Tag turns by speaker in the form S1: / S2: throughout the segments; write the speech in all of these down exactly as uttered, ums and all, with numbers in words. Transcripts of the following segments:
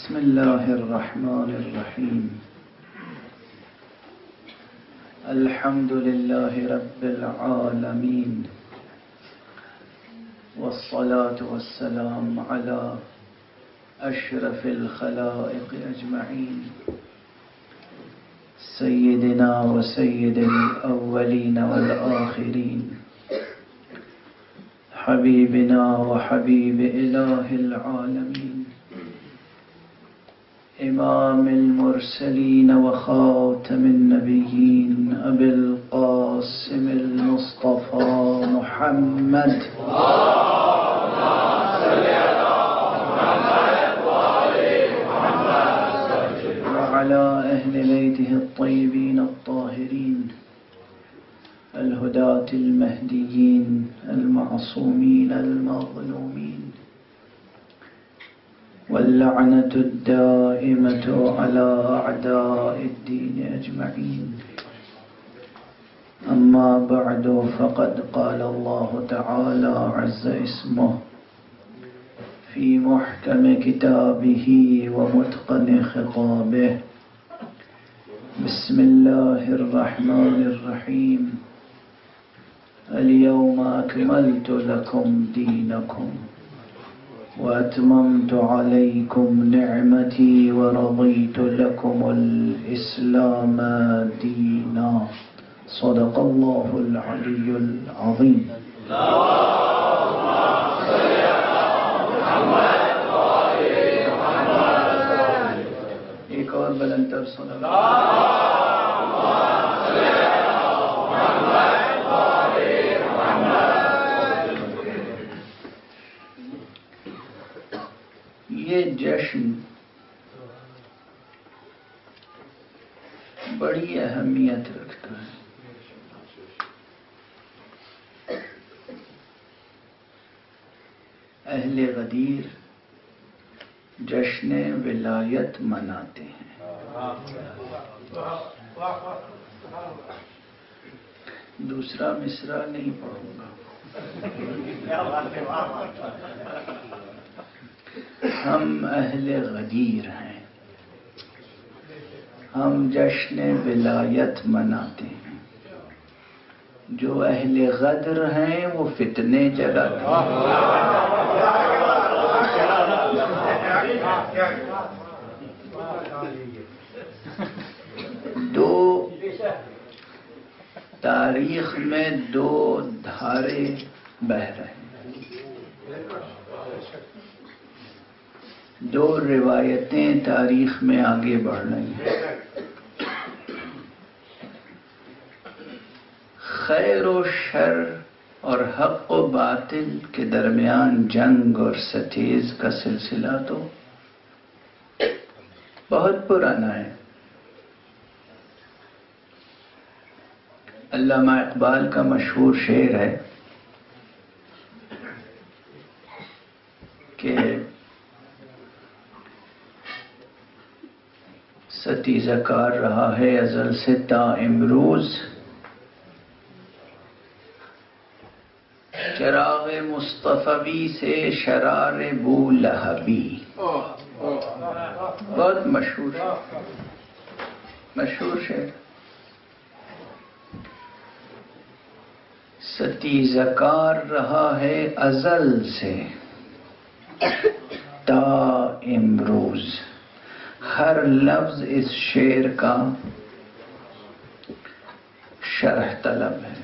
S1: بسم الله الرحمن الرحيم. الحمد لله رب العالمين، والصلاة والسلام على أشرف الخلائق أجمعين، سيدنا وسيد الأولين والآخرين، حبيبنا وحبيب إله العالمين، إمام المرسلين وخاتم النبيين، أبي القاسم المصطفى محمد وعلى أهل بيته الطيبين الطاهرين الهداة المهديين المعصومين المظلومين، واللعنة الدائمة على أعداء الدين أجمعين. أما بعد، فقد قال الله تعالى عز اسمه في محكم كتابه ومتقن خطابه: بسم الله الرحمن الرحيم. اليوم أكملت لكم دينكم وأتممت عليكم نعمتي ورضيت لكم الإسلام دينا. صدق الله العلي العظيم. اللهم صل على محمد وآل محمد. ایک اور بلند تر صلوات. یہ جشن بڑی اہمیت رکھتا ہے. اہل غدیر جشن ولایت مناتے ہیں. دوسرا مصرع نہیں پڑھوں گا. ہم اہل غدیر ہیں، ہم جشن ولایت مناتے ہیں. جو اہل غدر ہیں وہ فتنے جلاتے ہیں. دو تاریخ میں دو دھارے بہہ رہے ہیں. دو روایتیں تاریخ میں آگے بڑھ رہی ہیں. خیر و شر اور حق و باطل کے درمیان جنگ اور ستیز کا سلسلہ تو بہت پرانا ہے. علامہ اقبال کا مشہور شعر ہے کہ ستیزہ کار رہا ہے ازل سے تا امروز، چراغ مصطفی سے شرار بو لہبی. بہت مشہور مشہور شعر. ستیزہ کار رہا ہے ازل سے تا امروز. ہر لفظ اس شعر کا شرح طلب ہے.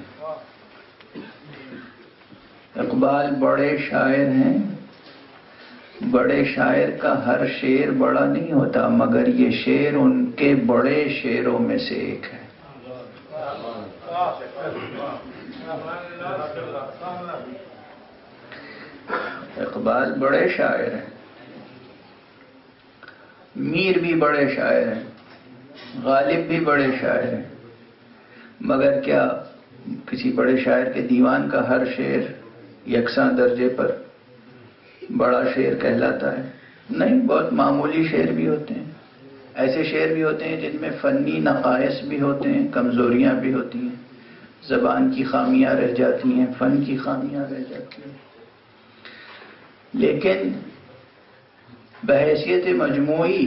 S1: اقبال بڑے شاعر ہیں. بڑے شاعر کا ہر شعر بڑا نہیں ہوتا، مگر یہ شعر ان کے بڑے شعروں میں سے ایک ہے. اقبال بڑے شاعر ہیں. میر بھی بڑے شاعر ہیں، غالب بھی بڑے شاعر ہیں، مگر کیا کسی بڑے شاعر کے دیوان کا ہر شعر یکساں درجے پر بڑا شعر کہلاتا ہے؟ نہیں. بہت معمولی شعر بھی ہوتے ہیں. ایسے شعر بھی ہوتے ہیں جن میں فنی نقائص بھی ہوتے ہیں، کمزوریاں بھی ہوتی ہیں، زبان کی خامیاں رہ جاتی ہیں، فن کی خامیاں رہ جاتی ہیں. لیکن بحیثیت مجموعی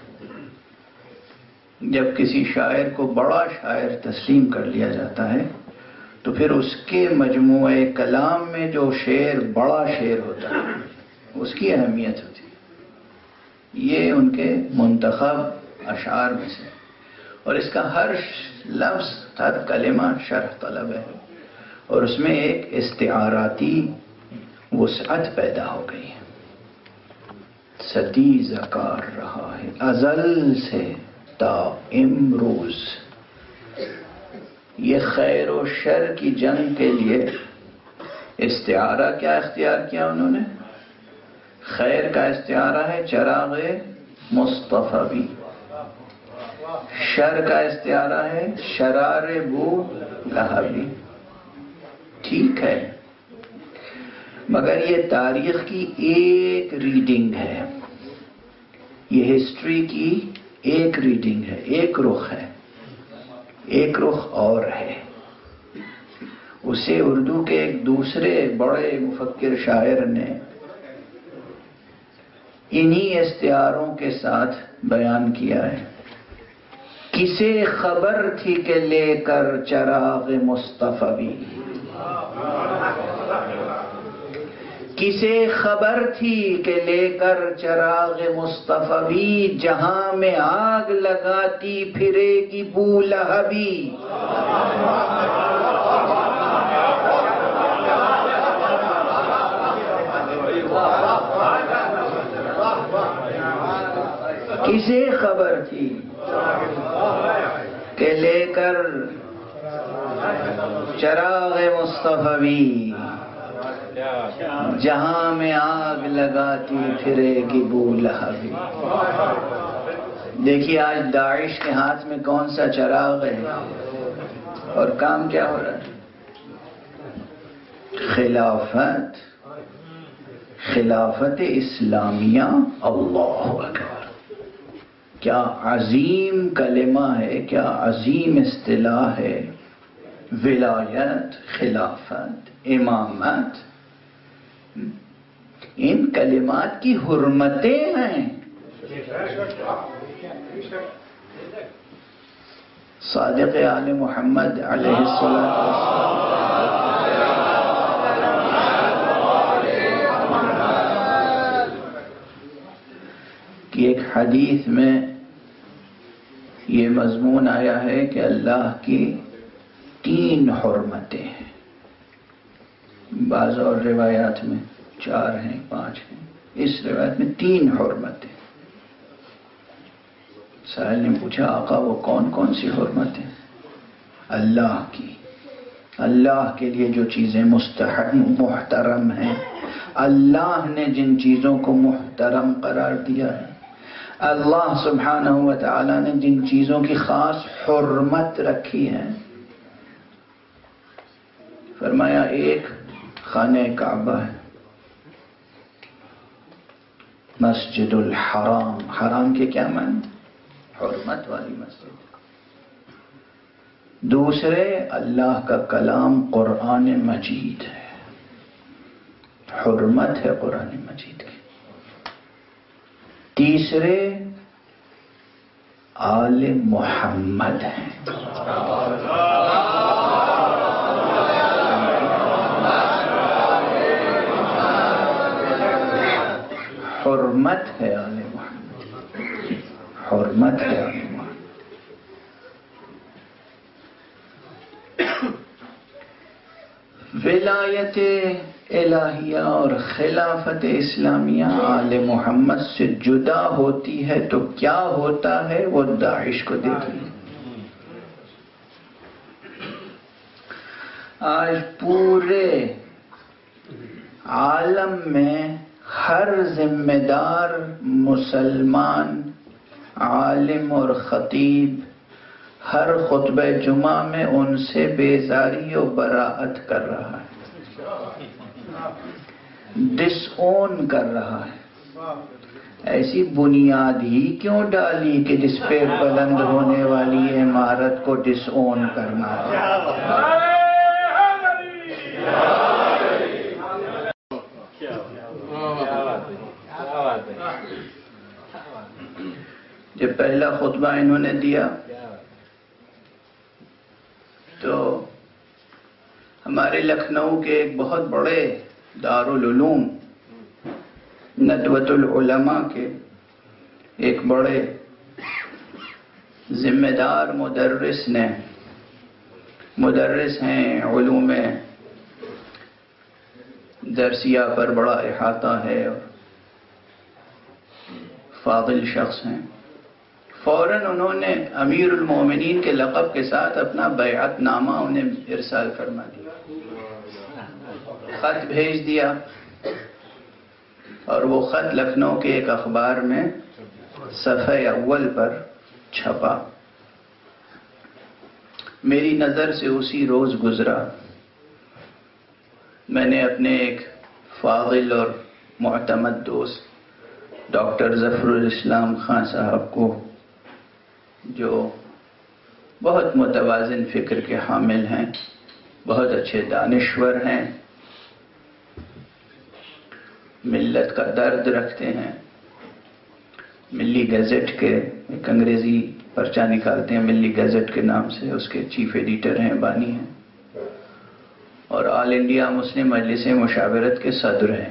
S1: جب کسی شاعر کو بڑا شاعر تسلیم کر لیا جاتا ہے تو پھر اس کے مجموعہ کلام میں جو شعر بڑا شعر ہوتا ہے اس کی اہمیت ہوتی ہے. یہ ان کے منتخب اشعار میں سے، اور اس کا ہر لفظ ہر کلمہ شرح طلب ہے، اور اس میں ایک استعاراتی وسعت پیدا ہو گئی ہے. ستی زکار رہا ہے ازل سے تا امروز. یہ خیر و شر کی جنگ کے لیے استعارہ کیا اختیار کیا انہوں نے؟ خیر کا استعارہ ہے چراغ مصطفی، شر کا استعارہ ہے شرار بو لہبی. ٹھیک ہے، مگر یہ تاریخ کی ایک ریڈنگ ہے، یہ ہسٹری کی ایک ریڈنگ ہے، ایک رخ ہے، ایک رخ اور ہے. اسے اردو کے ایک دوسرے بڑے مفکر شاعر نے انہی استعاروں کے ساتھ بیان کیا ہے. کسے خبر تھی کہ لے کر چراغ مصطفی، کسے خبر تھی کہ لے کر چراغ مصطفی، جہاں میں آگ لگاتی پھرے گی بو لہبی. کسے خبر تھی کہ لے کر چراغ مصطفی، جہاں میں آگ لگاتی پھرے گی بو لہبی. دیکھیے آج داعش کے ہاتھ میں کون سا چراغ ہے اور کام کیا ہو رہا ہے؟ خلافت، خلافت اسلامیہ. اللہ اکبر، کیا عظیم کلمہ ہے، کیا عظیم اصطلاح ہے. ولایت، خلافت، امامت، ان کلمات کی حرمتیں ہیں. صادق آل محمد علیہ السلام کی ایک حدیث میں یہ مضمون آیا ہے کہ اللہ کی تین حرمتیں ہیں. بعض اور روایات میں چار ہیں، پانچ ہیں، اس روایت میں تین حرمتیں. سائل نے پوچھا آقا وہ کون کون سی حرمتیں؟ اللہ کی، اللہ کے لیے جو چیزیں مستحب محترم ہیں، اللہ نے جن چیزوں کو محترم قرار دیا ہے، اللہ سبحانہ و تعالی نے جن چیزوں کی خاص حرمت رکھی ہے. فرمایا ایک خانہ کعبہ ہے، مسجد الحرام. حرام کے کیا معنی؟ حرمت والی مسجد. دوسرے اللہ کا کلام قرآن مجید ہے، حرمت ہے قرآن مجید کی. تیسرے آل محمد ہیں، حرمت ہے آل محمد، حرمت ہے آل محمد. ولایت الہیہ اور خلافت اسلامیہ آل محمد سے جدا ہوتی ہے تو کیا ہوتا ہے وہ داعش کو دیکھیے. آج پورے عالم میں ہر ذمہ دار مسلمان عالم اور خطیب ہر خطبہ جمعہ میں ان سے بیزاری و براءت کر رہا ہے، ڈس اون کر رہا ہے. ایسی بنیاد ہی کیوں ڈالی کہ جس پہ بلند ہونے والی عمارت کو ڈس اون کرنا ہے. جب پہلا خطبہ انہوں نے دیا تو ہمارے لکھنؤ کے ایک بہت بڑے دارالعلوم ندوۃ العلماء کے ایک بڑے ذمہ دار مدرس نے مدرس ہیں، علوم درسیہ پر بڑا احاطہ ہے اور فاضل شخص ہیں، فوراً انہوں نے امیر المومنین کے لقب کے ساتھ اپنا بیعت نامہ انہیں ارسال فرما دیا، خط بھیج دیا، اور وہ خط لکھنؤ کے ایک اخبار میں صفحہ اول پر چھپا۔ میری نظر سے اسی روز گزرا، میں نے اپنے ایک فاضل اور معتمد دوست ڈاکٹر ظفر الاسلام خان صاحب کو، جو بہت متوازن فکر کے حامل ہیں، بہت اچھے دانشور ہیں، ملت کا درد رکھتے ہیں، ملی گزٹ کے ایک انگریزی پرچہ نکالتے ہیں ملی گزٹ کے نام سے، اس کے چیف ایڈیٹر ہیں، بانی ہیں، اور آل انڈیا مسلم مجلس مشاورت کے صدر ہیں۔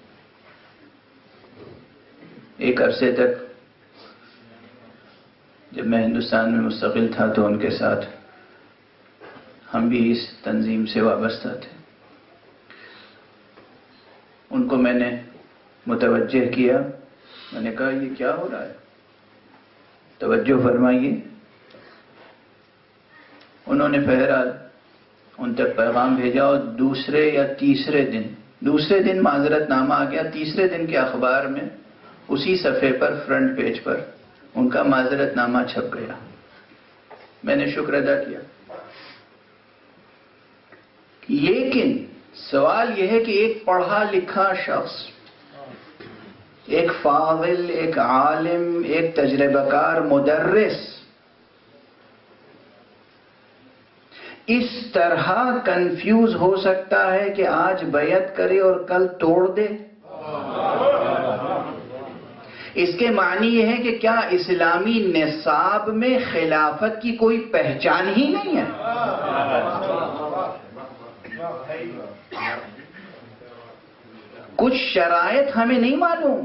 S1: ایک عرصے تک جب میں ہندوستان میں مستقل تھا تو ان کے ساتھ ہم بھی اس تنظیم سے وابستہ تھے۔ ان کو میں نے متوجہ کیا، میں نے کہا یہ کیا ہو رہا ہے، توجہ فرمائیے۔ انہوں نے بہرحال ان تک پیغام بھیجا، اور دوسرے یا تیسرے دن دوسرے دن معذرت نامہ آ گیا، تیسرے دن کے اخبار میں اسی صفحے پر فرنٹ پیج پر ان کا معذرت نامہ چھپ گیا۔ میں نے شکر ادا کیا، لیکن سوال یہ ہے کہ ایک پڑھا لکھا شخص، ایک فاضل، ایک عالم، ایک تجربہ کار مدرس اس طرح کنفیوز ہو سکتا ہے کہ آج بیعت کرے اور کل توڑ دے؟ اس کے معنی یہ ہے کہ کیا اسلامی نصاب میں خلافت کی کوئی پہچان ہی نہیں ہے؟ کچھ شرائط ہمیں نہیں معلوم،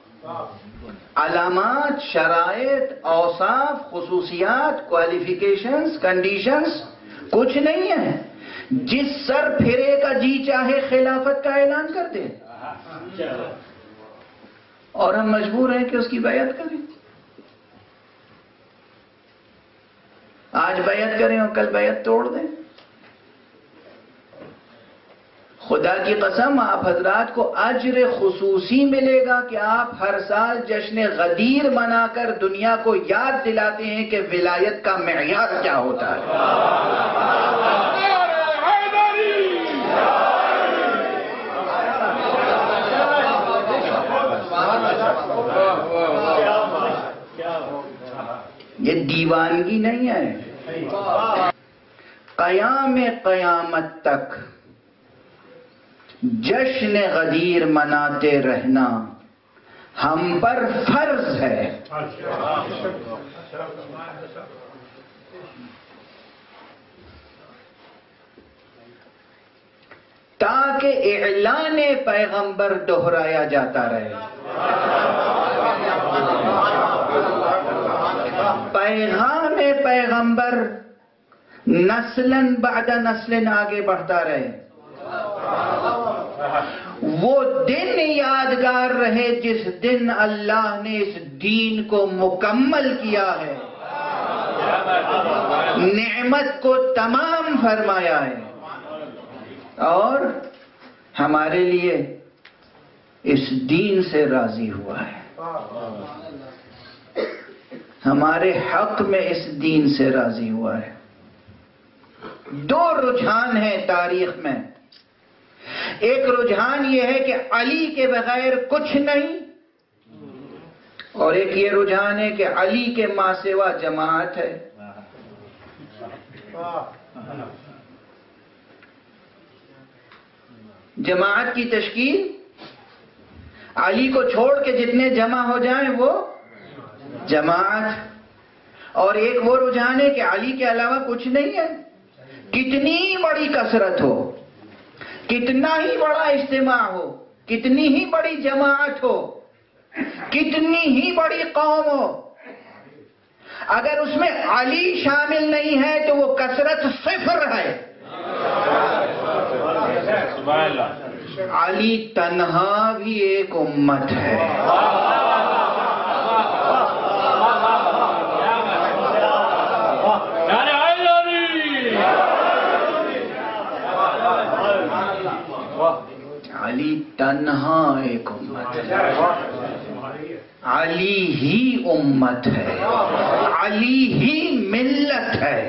S1: علامات، شرائط، اوصاف، خصوصیات، کوالیفیکیشنز، کنڈیشنز کچھ نہیں ہے۔ جس سر پھرے کا جی چاہے خلافت کا اعلان کر دے، اور ہم مجبور ہیں کہ اس کی بیعت کریں۔ آج بیعت کریں اور کل بیعت توڑ دیں۔ خدا کی قسم آپ حضرات کو اجر خصوصی ملے گا کہ آپ ہر سال جشن غدیر منا کر دنیا کو یاد دلاتے ہیں کہ ولایت کا معیار کیا ہوتا ہے۔ یہ دیوانگی نہیں ہے۔ قیام قیامت تک جشن غدیر مناتے رہنا ہم پر فرض ہے۔ تاکہ اعلان پیغمبر دہرایا جاتا رہے، پیغام پیغمبر نسلاً بعد نسل آگے بڑھتا رہے، وہ دن یادگار رہے جس دن اللہ نے اس دین کو مکمل کیا ہے، نعمت کو تمام فرمایا ہے، اور ہمارے لیے اس دین سے راضی ہوا ہے، ہمارے حق میں اس دین سے راضی ہوا ہے۔ دو رجحان ہیں تاریخ میں، ایک رجحان یہ ہے کہ علی کے بغیر کچھ نہیں، اور ایک یہ رجحان ہے کہ علی کے ماں سوا جماعت ہے۔ جماعت کی تشکیل علی کو چھوڑ کے جتنے جمع ہو جائیں وہ جماعت، اور ایک وہ رجحان ہے کہ علی کے علاوہ کچھ نہیں ہے. کتنی بڑی کثرت ہو، کتنا ہی بڑا اجتماع ہو، کتنی ہی بڑی جماعت ہو، کتنی ہی بڑی قوم ہو، اگر اس میں علی شامل نہیں ہے تو وہ کثرت صفر ہے. علی تنہا بھی ایک امت ہے. علی تنہا ایک امت ہے. علی ہی امت ہے، علی ہی ملت ہے.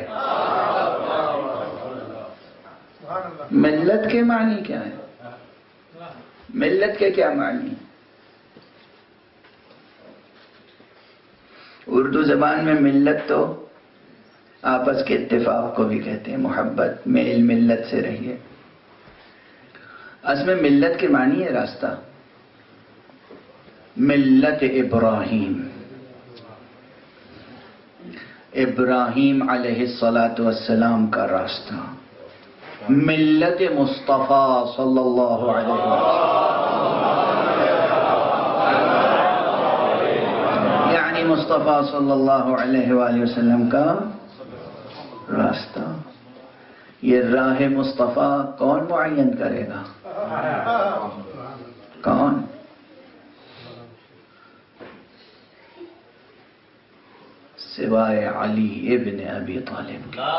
S1: ملت کے معنی کیا ہے؟ ملت کے کیا معنی؟ اردو زبان میں ملت تو آپس کے اتفاق کو بھی کہتے ہیں، محبت، میل ملت سے رہیے. اصل میں ملت کے معنی ہے راستہ. ملت ابراہیم، ابراہیم علیہ الصلاۃ والسلام کا راستہ. ملت مصطفیٰ صلی اللہ علیہ وسلم، یعنی مصطفیٰ صلی اللہ علیہ وآلہ وسلم کا راستہ. یہ راہ مصطفیٰ کون معین کرے گا؟ کون؟ سوائے علی ابن ابی طالب کے.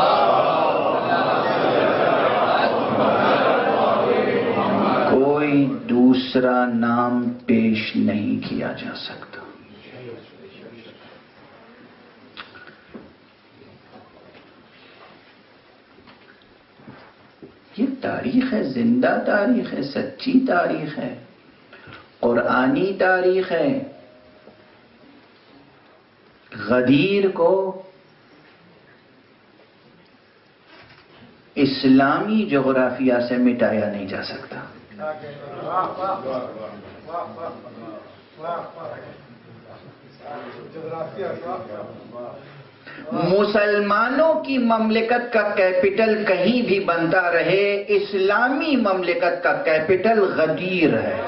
S1: کوئی دوسرا نام پیش نہیں کیا جا سکتا. یہ تاریخ ہے، زندہ تاریخ ہے، سچی تاریخ ہے، قرآنی تاریخ ہے. غدیر کو اسلامی جغرافیہ سے مٹایا نہیں جا سکتا. مسلمانوں کی مملکت کا کیپٹل کہیں بھی بنتا رہے، اسلامی مملکت کا کیپٹل غدیر ہے.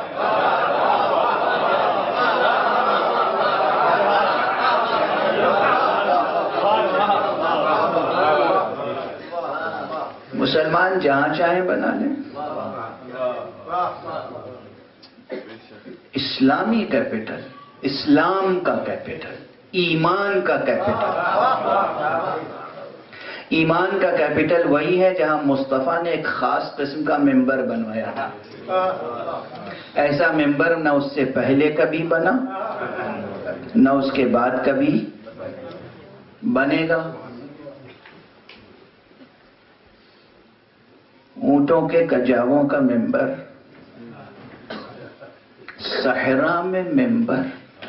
S1: مسلمان جہاں چاہیں بنا لیں، اسلامی کیپٹل، اسلام کا کیپٹل، ایمان کا کیپٹل. ایمان کا کیپٹل وہی ہے جہاں مصطفیٰ نے ایک خاص قسم کا ممبر بنوایا تھا. ایسا ممبر نہ اس سے پہلے کبھی بنا، نہ اس کے بعد کبھی بنے گا. اونٹوں کے کجاووں کا ممبر، صحرا میں ممبر.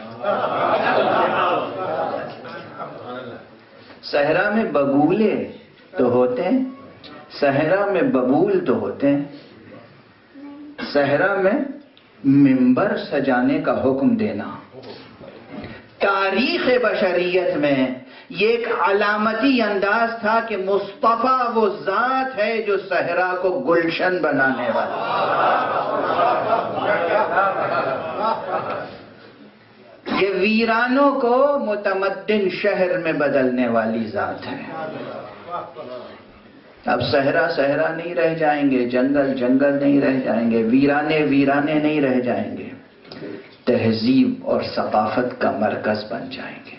S1: صحرا میں بگولے تو ہوتے ہیں، صحرا میں ببول تو ہوتے ہیں، صحرا میں ممبر سجانے کا حکم دینا. تاریخ بشریت میں یہ ایک علامتی انداز تھا کہ مصطفیٰ وہ ذات ہے جو صحرا کو گلشن بنانے والا. یہ ویرانوں کو متمدن شہر میں بدلنے والی ذات ہے. اب صحرا صحرا نہیں رہ جائیں گے، جنگل جنگل نہیں رہ جائیں گے، ویرانے ویرانے نہیں رہ جائیں گے، تہذیب اور ثقافت کا مرکز بن جائیں گے.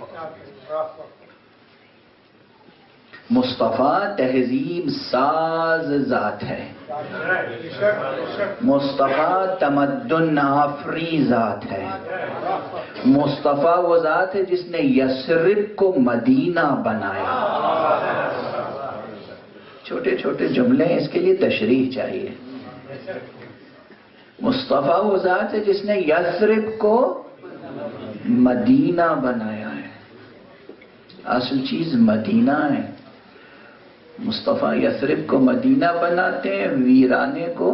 S1: مصطفیٰ تہذیب ساز ذات ہے، مصطفیٰ تمدن آفری ذات ہے. مصطفیٰ وہ ذات ہے جس نے یثرب کو مدینہ بنایا. چھوٹے چھوٹے جملے اس کے لیے تشریح چاہیے. مصطفیٰ وہ ذات ہے جس نے یثرب کو مدینہ بنایا ہے. اصل چیز مدینہ ہے. مصطفیٰ یثرب کو مدینہ بناتے ہیں، ویرانے کو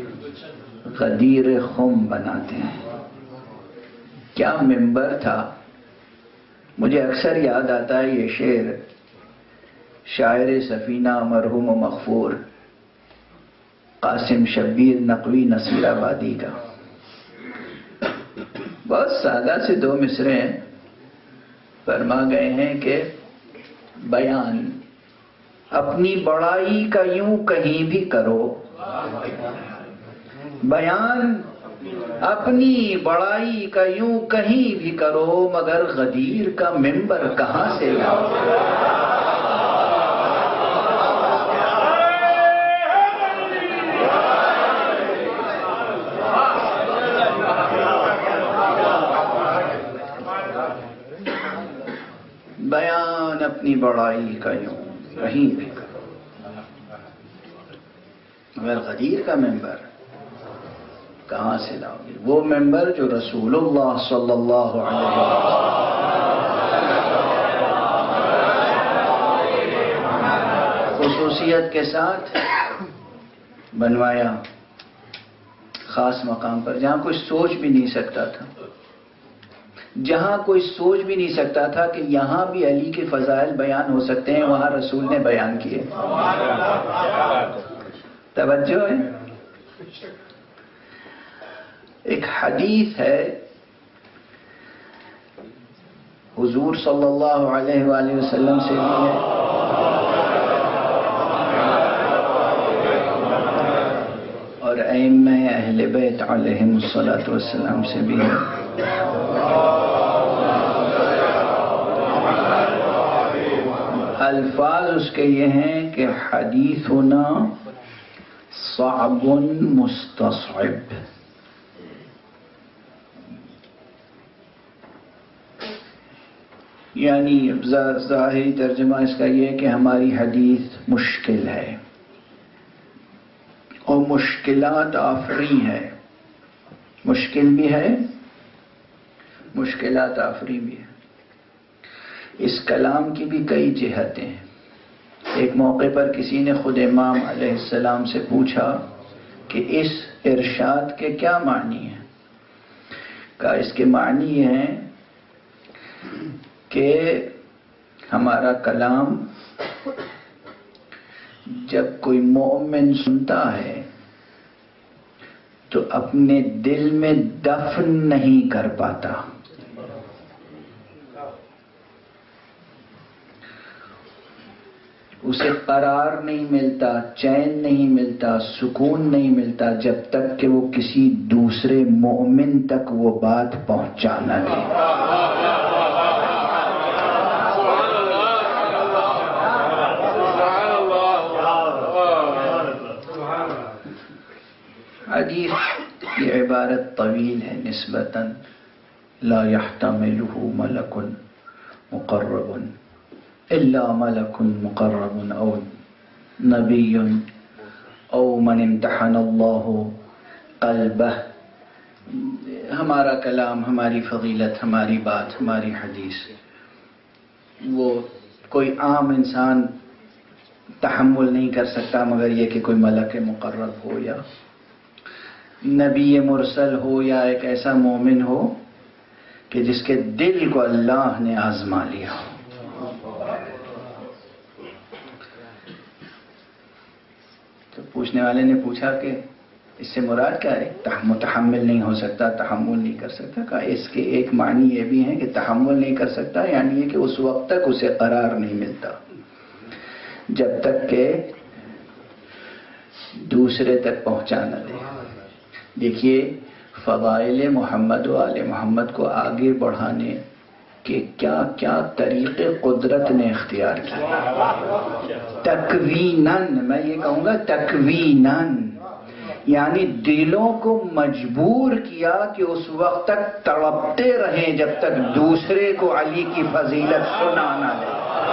S1: غدیر خم بناتے ہیں. کیا ممبر تھا مجھے اکثر یاد آتا ہے یہ شعر شاعر سفینہ مرحوم و مغفور قاسم شبیر نقوی نصیر آبادی کا. بہت سادہ سے دو مصرے ہیں. فرما گئے ہیں کہ بیان اپنی بڑائی کا یوں کہیں بھی کرو، بیان اپنی بڑائی کا یوں کہیں بھی کرو، مگر غدیر کا ممبر کہاں سے لاؤ. بیان اپنی بڑائی کا یوں کہیں بھی کرو، مگر غدیر کا ممبر کہاں سے لاؤ گے؟ وہ ممبر جو رسول اللہ صلی اللہ علیہ وسلم خصوصیت کے ساتھ بنوایا، خاص مقام پر، جہاں کوئی سوچ بھی نہیں سکتا تھا، جہاں کوئی سوچ بھی نہیں سکتا تھا کہ یہاں بھی علی کے فضائل بیان ہو سکتے ہیں، وہاں رسول نے بیان کیے. توجہ ہے. ایک حدیث ہے حضور صلی اللہ علیہ وآلہ وسلم سے بھی ہے، اور ائمہ اہل بیت علیہم الصلاۃ والسلام سے بھی ہے. الفاظ اس کے یہ ہیں کہ حدیثنا صعب مستصعب، یعنی ظاہری ترجمہ اس کا یہ ہے کہ ہماری حدیث مشکل ہے اور مشکلات آفری ہے. مشکل بھی ہے، مشکلات آفری بھی ہے. اس کلام کی بھی کئی جہتیں ہیں. ایک موقع پر کسی نے خود امام علیہ السلام سے پوچھا کہ اس ارشاد کے کیا معنی ہیں؟ کہا اس کے معنی یہ ہیں کہ ہمارا کلام جب کوئی مومن سنتا ہے تو اپنے دل میں دفن نہیں کر پاتا، اسے قرار نہیں ملتا، چین نہیں ملتا، سکون نہیں ملتا جب تک کہ وہ کسی دوسرے مومن تک وہ بات پہنچا نہ دے. حدیث کی عبارت طویل ہے نسبتاً، لا يحتملہ ملک مقرب الا ملک مقرب او نبی او من امتحن اللہ قلبہ. ہمارا کلام، ہماری فضیلت، ہماری بات، ہماری حدیث وہ کوئی عام انسان تحمل نہیں کر سکتا مگر یہ کہ کوئی ملک مقرب ہو یا نبی مرسل ہو یا ایک ایسا مومن ہو کہ جس کے دل کو اللہ نے آزما لیا ہو. تو پوچھنے والے نے پوچھا کہ اس سے مراد کیا ہے؟ متحمل نہیں ہو سکتا، تحمل نہیں کر سکتا. کہا اس کے ایک معنی یہ بھی ہے کہ تحمل نہیں کر سکتا یعنی یہ کہ اس وقت تک اسے قرار نہیں ملتا جب تک کہ دوسرے تک پہنچا نہ دے. دیکھیے فضائل محمد و آل محمد کو آگے بڑھانے کہ کیا کیا طریقے قدرت نے اختیار کیے. تکویناً، میں یہ کہوں گا تکویناً، یعنی دلوں کو مجبور کیا کہ اس وقت تک تڑپتے رہیں جب تک دوسرے کو علی کی فضیلت سنا نہ دے.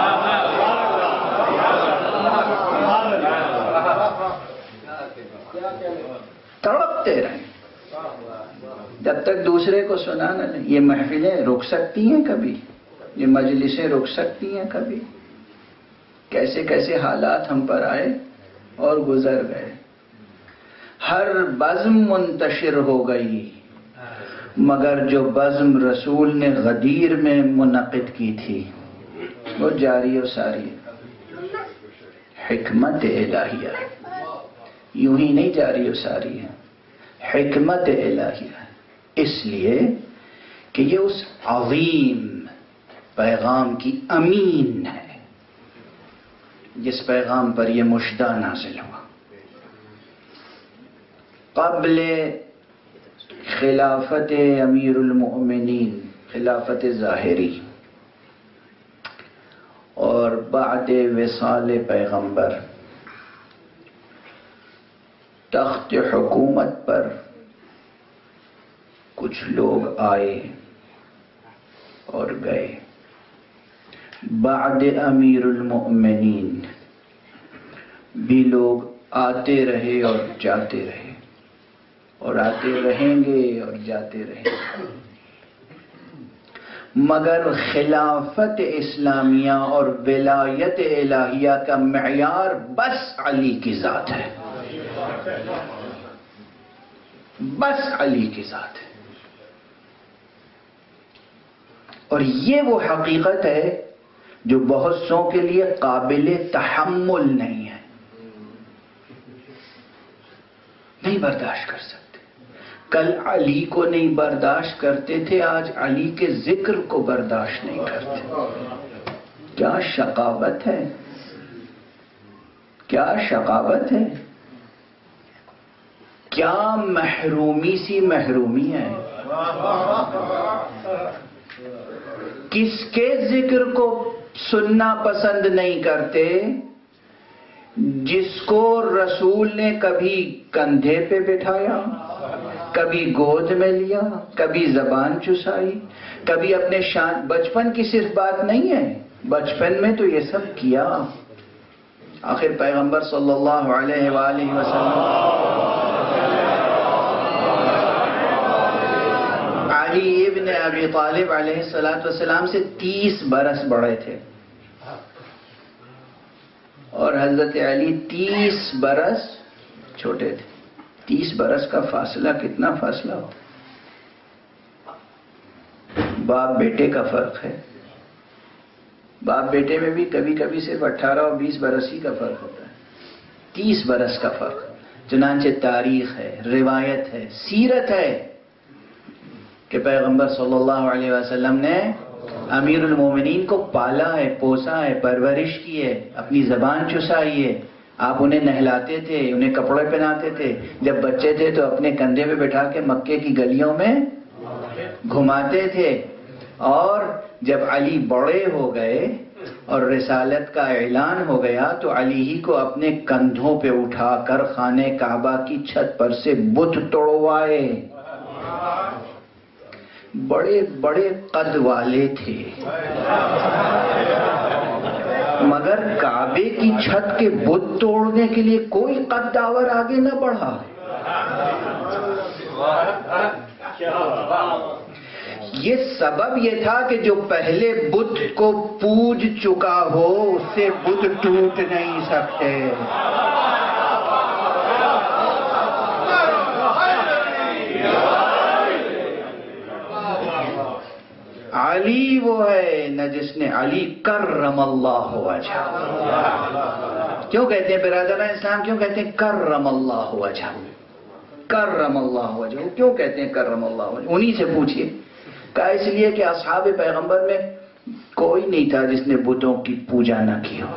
S1: تڑپتے رہیں جب تک دوسرے کو سنا نہ دیں. یہ محفلیں رک سکتی ہیں کبھی؟ یہ مجلسیں رک سکتی ہیں کبھی؟ کیسے کیسے حالات ہم پر آئے اور گزر گئے. ہر بزم منتشر ہو گئی، مگر جو بزم رسول نے غدیر میں منعقد کی تھی وہ جاری و ساری ہے، حکمت الہیہ ہے، یوں ہی نہیں جاری و ساری ہے، حکمت الہیہ ہے، اس لیے کہ یہ اس عظیم پیغام کی امین ہے جس پیغام پر یہ مشدہ نازل ہوا قبل خلافت امیر المؤمنین، خلافت ظاہری، اور بعد وصال پیغمبر تخت حکومت پر کچھ لوگ آئے اور گئے، بعد امیر المؤمنین بھی لوگ آتے رہے اور جاتے رہے اور آتے رہیں گے اور جاتے رہیں گے، مگر خلافت اسلامیہ اور ولایت الہیہ کا معیار بس علی کی ذات ہے، بس علی کی ذات ہے، اور یہ وہ حقیقت ہے جو بہت سو کے لیے قابل تحمل نہیں ہے، نہیں برداشت کر سکتے۔ کل علی کو نہیں برداشت کرتے تھے، آج علی کے ذکر کو برداشت نہیں کرتے۔ کیا شقاوت ہے، کیا شقاوت ہے، کیا محرومی سی محرومی ہے۔ کس کے ذکر کو سننا پسند نہیں کرتے؟ جس کو رسول نے کبھی کندھے پہ بٹھایا، کبھی گود میں لیا، کبھی زبان چسائی، کبھی اپنے شان۔ بچپن کی صرف بات نہیں ہے، بچپن میں تو یہ سب کیا۔ آخر پیغمبر صلی اللہ علیہ وآلہ وسلم علی ابن ابی طالب علیہ الصلوۃ والسلام سے تیس برس بڑے تھے، اور حضرت علی تیس برس چھوٹے تھے۔ تیس برس کا فاصلہ کتنا فاصلہ ہو، باپ بیٹے کا فرق ہے۔ باپ بیٹے میں بھی کبھی کبھی صرف اٹھارہ اور بیس برس ہی کا فرق ہوتا ہے، تیس برس کا فرق۔ چنانچہ تاریخ ہے، روایت ہے، سیرت ہے کہ پیغمبر صلی اللہ علیہ وسلم نے امیر المومنین کو پالا ہے، پوسا ہے، پرورش کی ہے، اپنی زبان چسائی ہے۔ آپ انہیں نہلاتے تھے، انہیں کپڑے پہناتے تھے، جب بچے تھے تو اپنے کندھے پہ بٹھا کے مکے کی گلیوں میں گھماتے تھے، اور جب علی بڑے ہو گئے اور رسالت کا اعلان ہو گیا تو علی ہی کو اپنے کندھوں پہ اٹھا کر خانہ کعبہ کی چھت پر سے بت توڑوائے۔ بڑے بڑے قد والے تھے، مگر کعبے کی چھت کے بت توڑنے کے لیے کوئی قد داور آگے نہ بڑھا۔ یہ سبب یہ تھا کہ جو پہلے بت کو پوج چکا ہو اس سے بت ٹوٹ نہیں سکتے۔ علی وہ ہے نہ جس نے علی کرم اللہ وجہ۔ کیوں کہتے ہیں برادران اسلام، کیوں کہتے ہیں کرم اللہ وجہ؟ کرم اللہ وجہ کیوں کہتے ہیں کرم اللہ وجہ؟ انہی سے پوچھئے۔ کہا اس لیے کہ اصحاب پیغمبر میں کوئی نہیں تھا جس نے بتوں کی پوجا نہ کی ہو۔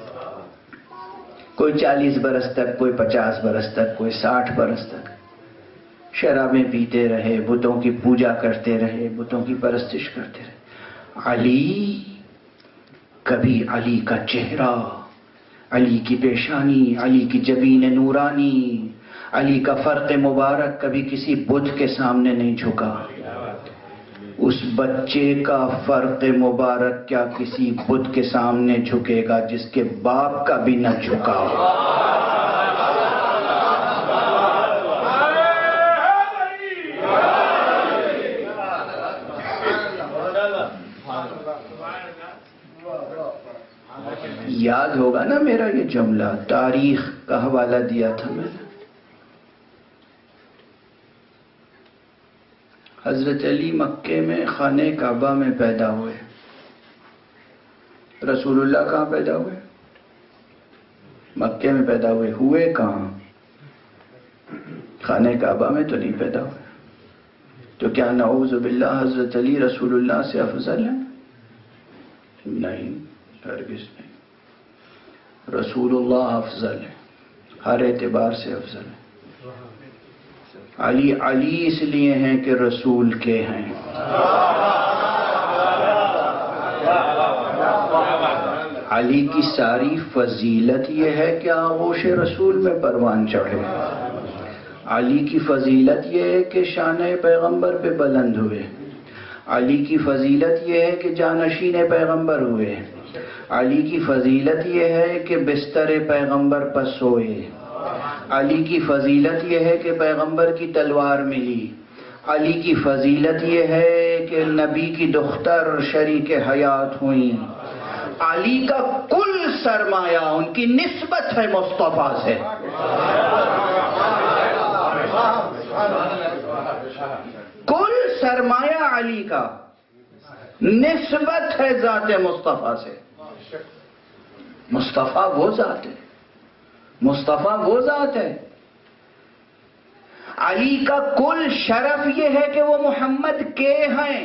S1: کوئی چالیس برس تک، کوئی پچاس برس تک، کوئی ساٹھ برس تک شرابیں پیتے رہے، بتوں کی پوجا کرتے رہے، بتوں کی پرستش کرتے رہے۔ علی، کبھی علی کا چہرہ، علی کی پیشانی، علی کی جبین نورانی، علی کا فرق مبارک کبھی کسی بت کے سامنے نہیں جھکا۔ اس بچے کا فرق مبارک کیا کسی بت کے سامنے جھکے گا جس کے باپ کا بھی نہ جھکا۔ یاد ہوگا نا میرا یہ جملہ، تاریخ کا حوالہ دیا تھا میں نے۔ حضرت علی مکے میں خانہ کعبہ میں پیدا ہوئے، رسول اللہ کہاں پیدا ہوئے؟ مکے میں پیدا ہوئے، ہوئے کہاں؟ خانہ کعبہ میں تو نہیں پیدا ہوئے۔ تو کیا نعوذ باللہ حضرت علی رسول اللہ سے افضل ہیں؟ نہیں، ہرگز نہیں۔ رسول اللہ افضل ہے، ہر اعتبار سے افضل ہے۔ علی علی اس لیے ہیں کہ رسول کے ہیں۔ علی کی ساری فضیلت یہ ہے کہ آغوش رسول میں پروان چڑھے۔ علی کی فضیلت یہ ہے کہ شان پیغمبر پہ بلند ہوئے۔ علی کی فضیلت یہ ہے کہ جانشین پیغمبر ہوئے۔ علی کی فضیلت یہ ہے کہ بستر پیغمبر پر سوئے۔ علی کی فضیلت یہ ہے کہ پیغمبر کی تلوار ملی۔ علی کی فضیلت یہ ہے کہ نبی کی دختر شریک حیات ہوئیں۔ علی کا کل سرمایہ ان کی نسبت ہے مصطفیٰ سے۔ کل سرمایہ علی کا نسبت ہے ذات مصطفیٰ سے۔ مصطفیٰ وہ ذات ہے، مصطفیٰ وہ ذات ہے۔ علی کا کل شرف یہ ہے کہ وہ محمد کے ہیں۔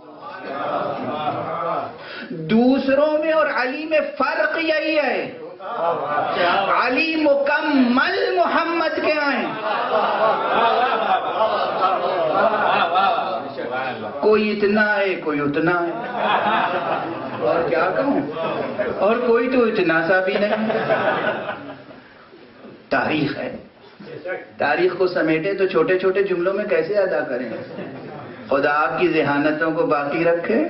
S1: دوسروں میں اور علی میں فرق یہی ہے، علی مکمل محمد کے ہیں۔ کوئی اتنا ہے، کوئی اتنا ہے، اور کیا کہوں، اور کوئی تو اتنا سا بھی نہیں۔ تاریخ ہے، تاریخ کو سمیٹے تو چھوٹے چھوٹے جملوں میں کیسے ادا کریں؟ خدا آپ کی ذہانتوں کو باقی رکھے۔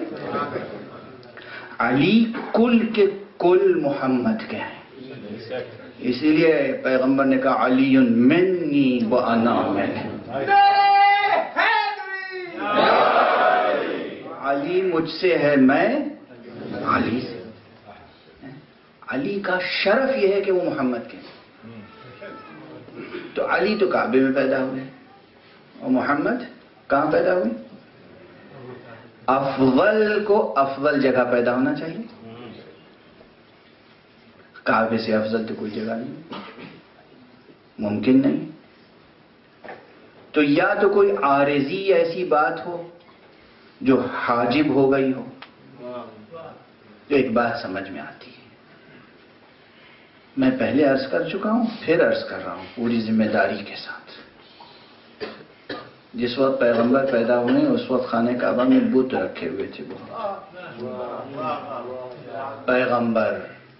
S1: علی کل کے کل محمد کے ہیں، اسی لیے پیغمبر نے کہا علی منی وانا منہ، علی مجھ سے ہے، میں علی سے۔ علی کا شرف یہ ہے کہ وہ محمد کے ہیں۔ تو علی تو کعبے میں پیدا ہوئے اور محمد کہاں پیدا ہوئے؟ افضل کو افضل جگہ پیدا ہونا چاہیے، کعبے سے افضل تو کوئی جگہ نہیں، ممکن نہیں۔ تو یا تو کوئی عارضی ایسی بات ہو جو حاجب ہو گئی ہو۔ تو ایک بات سمجھ میں آتی ہے، میں پہلے عرض کر چکا ہوں، پھر عرض کر رہا ہوں پوری ذمہ داری کے ساتھ۔ جس وقت پیغمبر پیدا ہوئے اس وقت خانہ کعبہ میں بت رکھے ہوئے تھے بہت۔ پیغمبر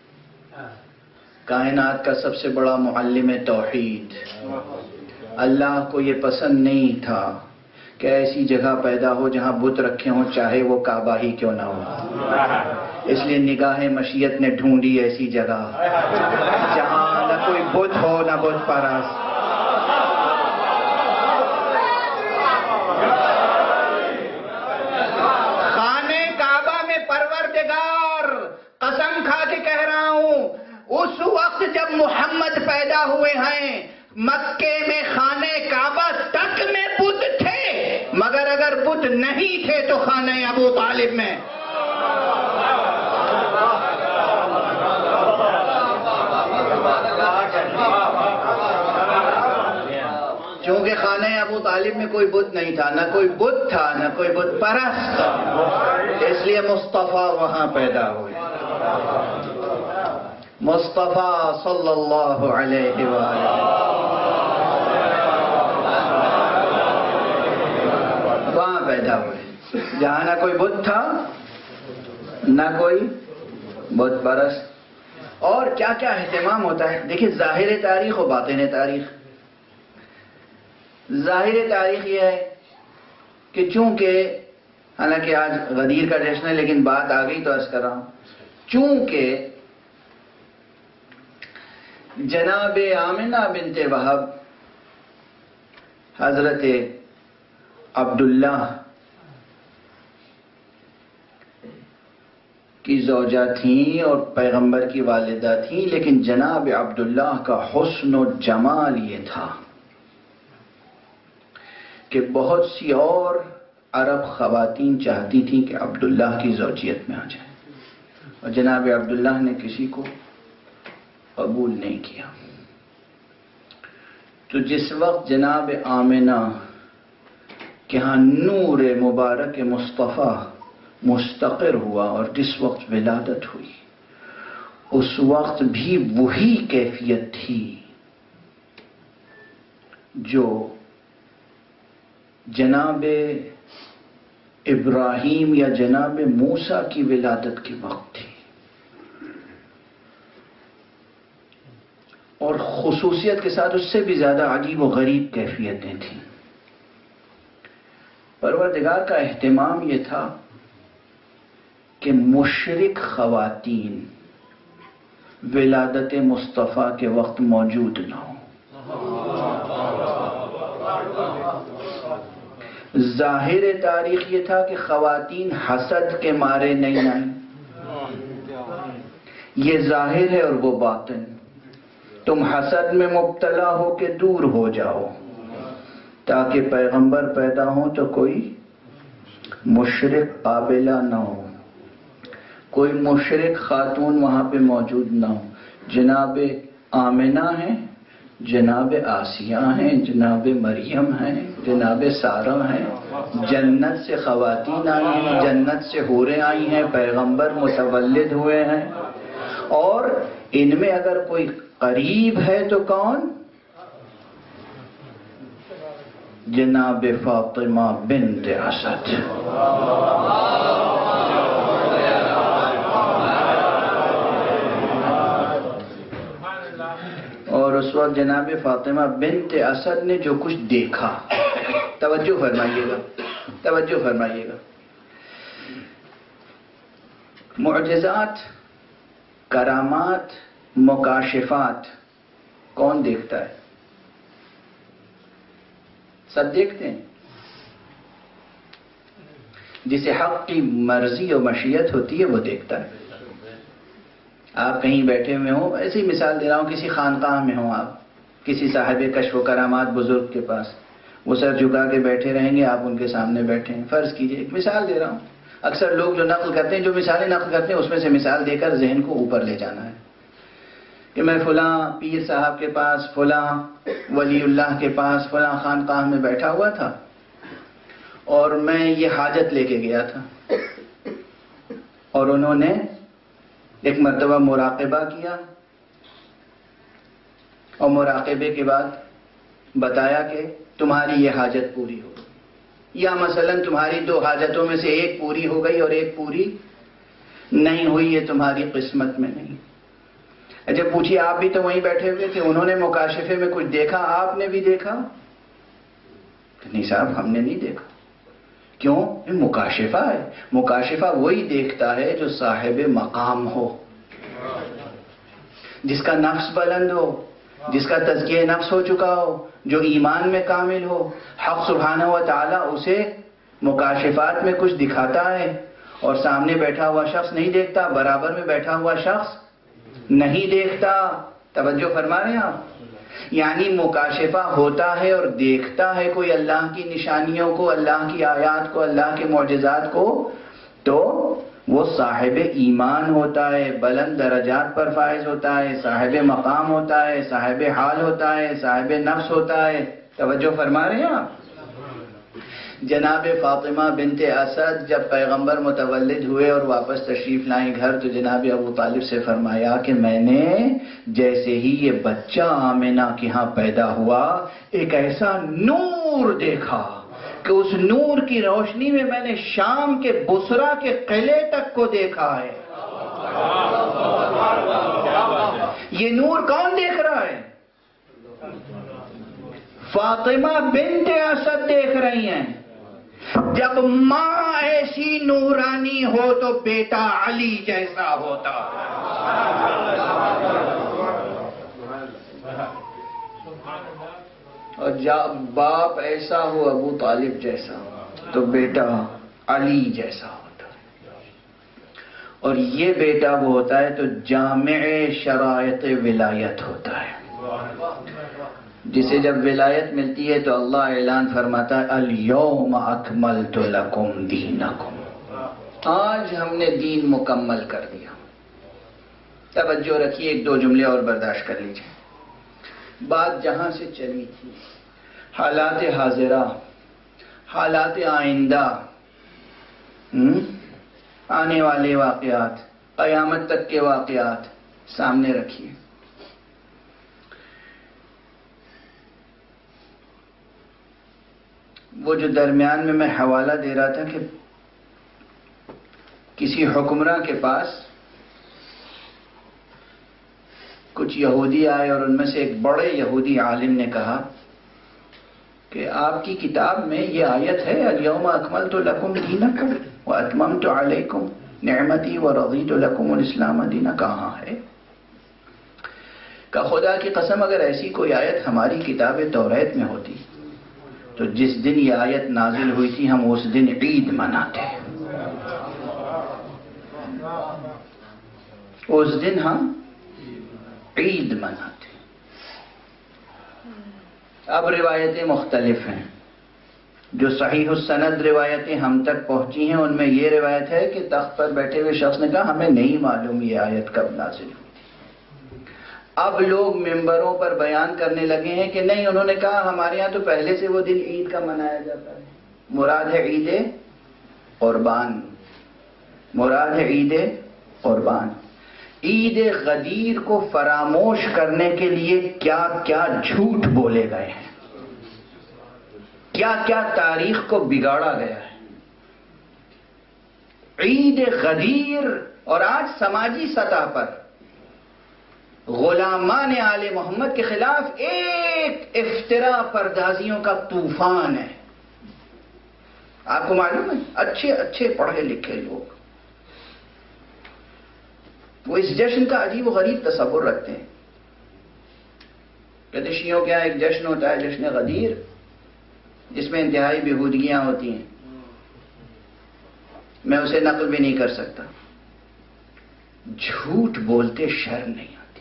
S1: کائنات کا سب سے بڑا معلم توحید، اللہ کو یہ پسند نہیں تھا کہ ایسی جگہ پیدا ہو جہاں بت رکھے ہوں، چاہے وہ کعبہ ہی کیوں نہ ہو۔ اس لیے نگاہ مشیت نے ڈھونڈی ایسی جگہ جہاں نہ کوئی بت ہو نہ بت پرست۔ قسم کھا کے کہہ رہا ہوں، اس وقت جب محمد پیدا ہوئے ہیں مکے میں خانہ کعبہ تک میں بت تھے، مگر اگر بت نہیں تھے تو خانہ ابو طالب میں۔ چونکہ خانہ ابو طالب میں کوئی بت نہیں تھا، نہ کوئی بت تھا نہ کوئی بت پرست، اس لیے مصطفیٰ وہاں پیدا ہوئے۔ مصطفیٰ صلی اللہ علیہ وآلہ وہاں پیدا ہوئے جہاں نہ کوئی بت تھا نہ کوئی بت پرست۔ اور کیا کیا اہتمام ہوتا ہے، دیکھیں ظاہر تاریخ و باطن تاریخ۔ ظاہر تاریخ یہ ہے کہ چونکہ، حالانکہ آج غدیر کا جشن ہے لیکن بات آ گئی تو عرض کر رہا ہوں، چونکہ جناب آمنہ بنت وہب حضرت عبداللہ کی زوجہ تھیں اور پیغمبر کی والدہ تھیں، لیکن جناب عبداللہ کا حسن و جمال یہ تھا کہ بہت سی اور عرب خواتین چاہتی تھیں کہ عبداللہ کی زوجیت میں آ جائیں، اور جناب عبداللہ نے کسی کو قبول نہیں کیا. تو جس وقت جناب آمنہ کہ ہاں نور مبارک مصطفیٰ مستقر ہوا اور جس وقت ولادت ہوئی، اس وقت بھی وہی کیفیت تھی جو جناب ابراہیم یا جناب موسیٰ کی ولادت کے وقت تھی. اور خصوصیت کے ساتھ اس سے بھی زیادہ عجیب و غریب کیفیتیں تھیں. پروردگار کا اہتمام یہ تھا کہ مشرک خواتین ولادت مصطفیٰ کے وقت موجود نہ ہوں. ظاہر تاریخ یہ تھا کہ خواتین حسد کے مارے نہیں آئیں. یہ ظاہر ہے اور وہ باطن. تم حسد میں مبتلا ہو کے دور ہو جاؤ تاکہ پیغمبر پیدا ہوں تو کوئی مشرک قابلہ نہ ہو، کوئی مشرک خاتون وہاں پہ موجود نہ ہو. جناب آمنہ ہیں، جناب آسیہ ہیں، جناب مریم ہیں، جناب سارہ ہیں. جنت سے خواتین آئی ہیں، جنت سے حوریں آئی ہیں، پیغمبر متولد ہوئے ہیں. اور ان میں اگر کوئی قریب ہے تو کون؟ جناب فاطمہ بنت اسد. اور اس وقت جناب فاطمہ بنت اسد نے جو کچھ دیکھا، توجہ فرمائیے گا، توجہ فرمائیے گا. معجزات، کرامات، مکاشفات کون دیکھتا ہے؟ سب دیکھتے ہیں. جسے حق کی مرضی اور مشیت ہوتی ہے وہ دیکھتا ہے. آپ کہیں بیٹھے ہوئے ہوں، ایسی مثال دے رہا ہوں، کسی خانقاہ میں ہوں، آپ کسی صاحب کشف و کرامات بزرگ کے پاس، وہ سر جھکا کے بیٹھے رہیں گے، آپ ان کے سامنے بیٹھے ہیں. فرض کیجئے، ایک مثال دے رہا ہوں. اکثر لوگ جو نقل کرتے ہیں، جو مثالیں نقل کرتے ہیں، اس میں سے مثال دے کر ذہن کو اوپر لے جانا ہے کہ میں فلاں پیر صاحب کے پاس، فلاں ولی اللہ کے پاس، فلاں خانقاہ میں بیٹھا ہوا تھا اور میں یہ حاجت لے کے گیا تھا، اور انہوں نے ایک مرتبہ مراقبہ کیا اور مراقبے کے بعد بتایا کہ تمہاری یہ حاجت پوری ہو، یا مثلا تمہاری دو حاجتوں میں سے ایک پوری ہو گئی اور ایک پوری نہیں ہوئی، یہ تمہاری قسمت میں نہیں. اچھا پوچھیے، آپ بھی تو وہیں بیٹھے ہوئے تھے، انہوں نے مکاشفے میں کچھ دیکھا، آپ نے بھی دیکھا؟ نہیں صاحب، ہم نے نہیں دیکھا. کیوں؟ یہ مکاشفہ ہے. مکاشفہ وہی دیکھتا ہے جو صاحب مقام ہو، جس کا نفس بلند ہو، جس کا تزکیہ نفس ہو چکا ہو، جو ایمان میں کامل ہو. حق سبحانہ و تعالیٰ اسے مکاشفات میں کچھ دکھاتا ہے اور سامنے بیٹھا ہوا شخص نہیں دیکھتا، برابر میں بیٹھا ہوا شخص نہیں دیکھتا. توجہ فرما رہے ہیں آپ؟ یعنی مکاشفہ ہوتا ہے اور دیکھتا ہے کوئی اللہ کی نشانیوں کو، اللہ کی آیات کو، اللہ کے معجزات کو، تو وہ صاحب ایمان ہوتا ہے، بلند درجات پر فائز ہوتا ہے، صاحب مقام ہوتا ہے، صاحب حال ہوتا ہے، صاحب نفس ہوتا ہے. توجہ فرما رہے ہیں آپ؟ جناب فاطمہ بنت اسد جب پیغمبر متولد ہوئے اور واپس تشریف لائیں گھر، تو جناب ابو طالب سے فرمایا کہ میں نے جیسے ہی یہ بچہ آمنہ کے ہاں پیدا ہوا، ایک ایسا نور دیکھا کہ اس نور کی روشنی میں میں نے شام کے بصرہ کے قلعے تک کو دیکھا ہے. یہ نور کون دیکھ رہا ہے؟ فاطمہ بنت اسد دیکھ رہی ہیں. جب ماں ایسی نورانی ہو تو بیٹا علی جیسا ہوتا. اور جب باپ ایسا ہو ابو طالب جیسا تو بیٹا علی جیسا ہوتا. اور یہ بیٹا وہ ہوتا ہے تو جامع شرائط ولایت ہوتا ہے. جسے جب ولایت ملتی ہے تو اللہ اعلان فرماتا ہے الیوم اکملت لکم دینکم، آج ہم نے دین مکمل کر دیا۔ توجہ رکھیے، ایک دو جملے اور برداشت کر لیجیے۔ بات جہاں سے چلی تھی، حالات حاضرہ، حالات آئندہ، آنے والے واقعات، قیامت تک کے واقعات سامنے رکھیے۔ وہ جو درمیان میں میں حوالہ دے رہا تھا کہ کسی حکمراں کے پاس کچھ یہودی آئے اور ان میں سے ایک بڑے یہودی عالم نے کہا کہ آپ کی کتاب میں یہ آیت ہے الیوم اکملت لکم دینکم واتممت علیکم نعمتی ورضیت لکم الاسلام دینا، کہاں ہے؟ کہ خدا کی قسم اگر ایسی کوئی آیت ہماری کتاب توریت میں ہوتی تو جس دن یہ آیت نازل ہوئی تھی ہم اس دن عید مناتے، اس دن ہم عید مناتے۔ اب روایتیں مختلف ہیں، جو صحیح السند روایتیں ہم تک پہنچی ہیں ان میں یہ روایت ہے کہ تخت پر بیٹھے ہوئے شخص نے کہا ہمیں نہیں معلوم یہ آیت کب نازل ہوئی۔ اب لوگ ممبروں پر بیان کرنے لگے ہیں کہ نہیں، انہوں نے کہا ہمارے ہاں تو پہلے سے وہ دن عید کا منایا جاتا ہے، مراد ہے عید قربان، مراد ہے عید قربان۔ عید غدیر کو فراموش کرنے کے لیے کیا کیا جھوٹ بولے گئے ہیں، کیا کیا تاریخ کو بگاڑا گیا ہے۔ عید غدیر، اور آج سماجی سطح پر غلامان آل محمد کے خلاف ایک افتراء پردازیوں کا طوفان ہے۔ آپ کو معلوم ہے اچھے اچھے پڑھے لکھے لوگ وہ اس جشن کا عجیب و غریب تصور رکھتے ہیں۔ کہتے شیعوں کے یہاں ایک جشن ہوتا ہے جشن غدیر، جس میں انتہائی بےہودگیاں ہوتی ہیں، میں اسے نقل بھی نہیں کر سکتا۔ جھوٹ بولتے شرم نہیں آتی۔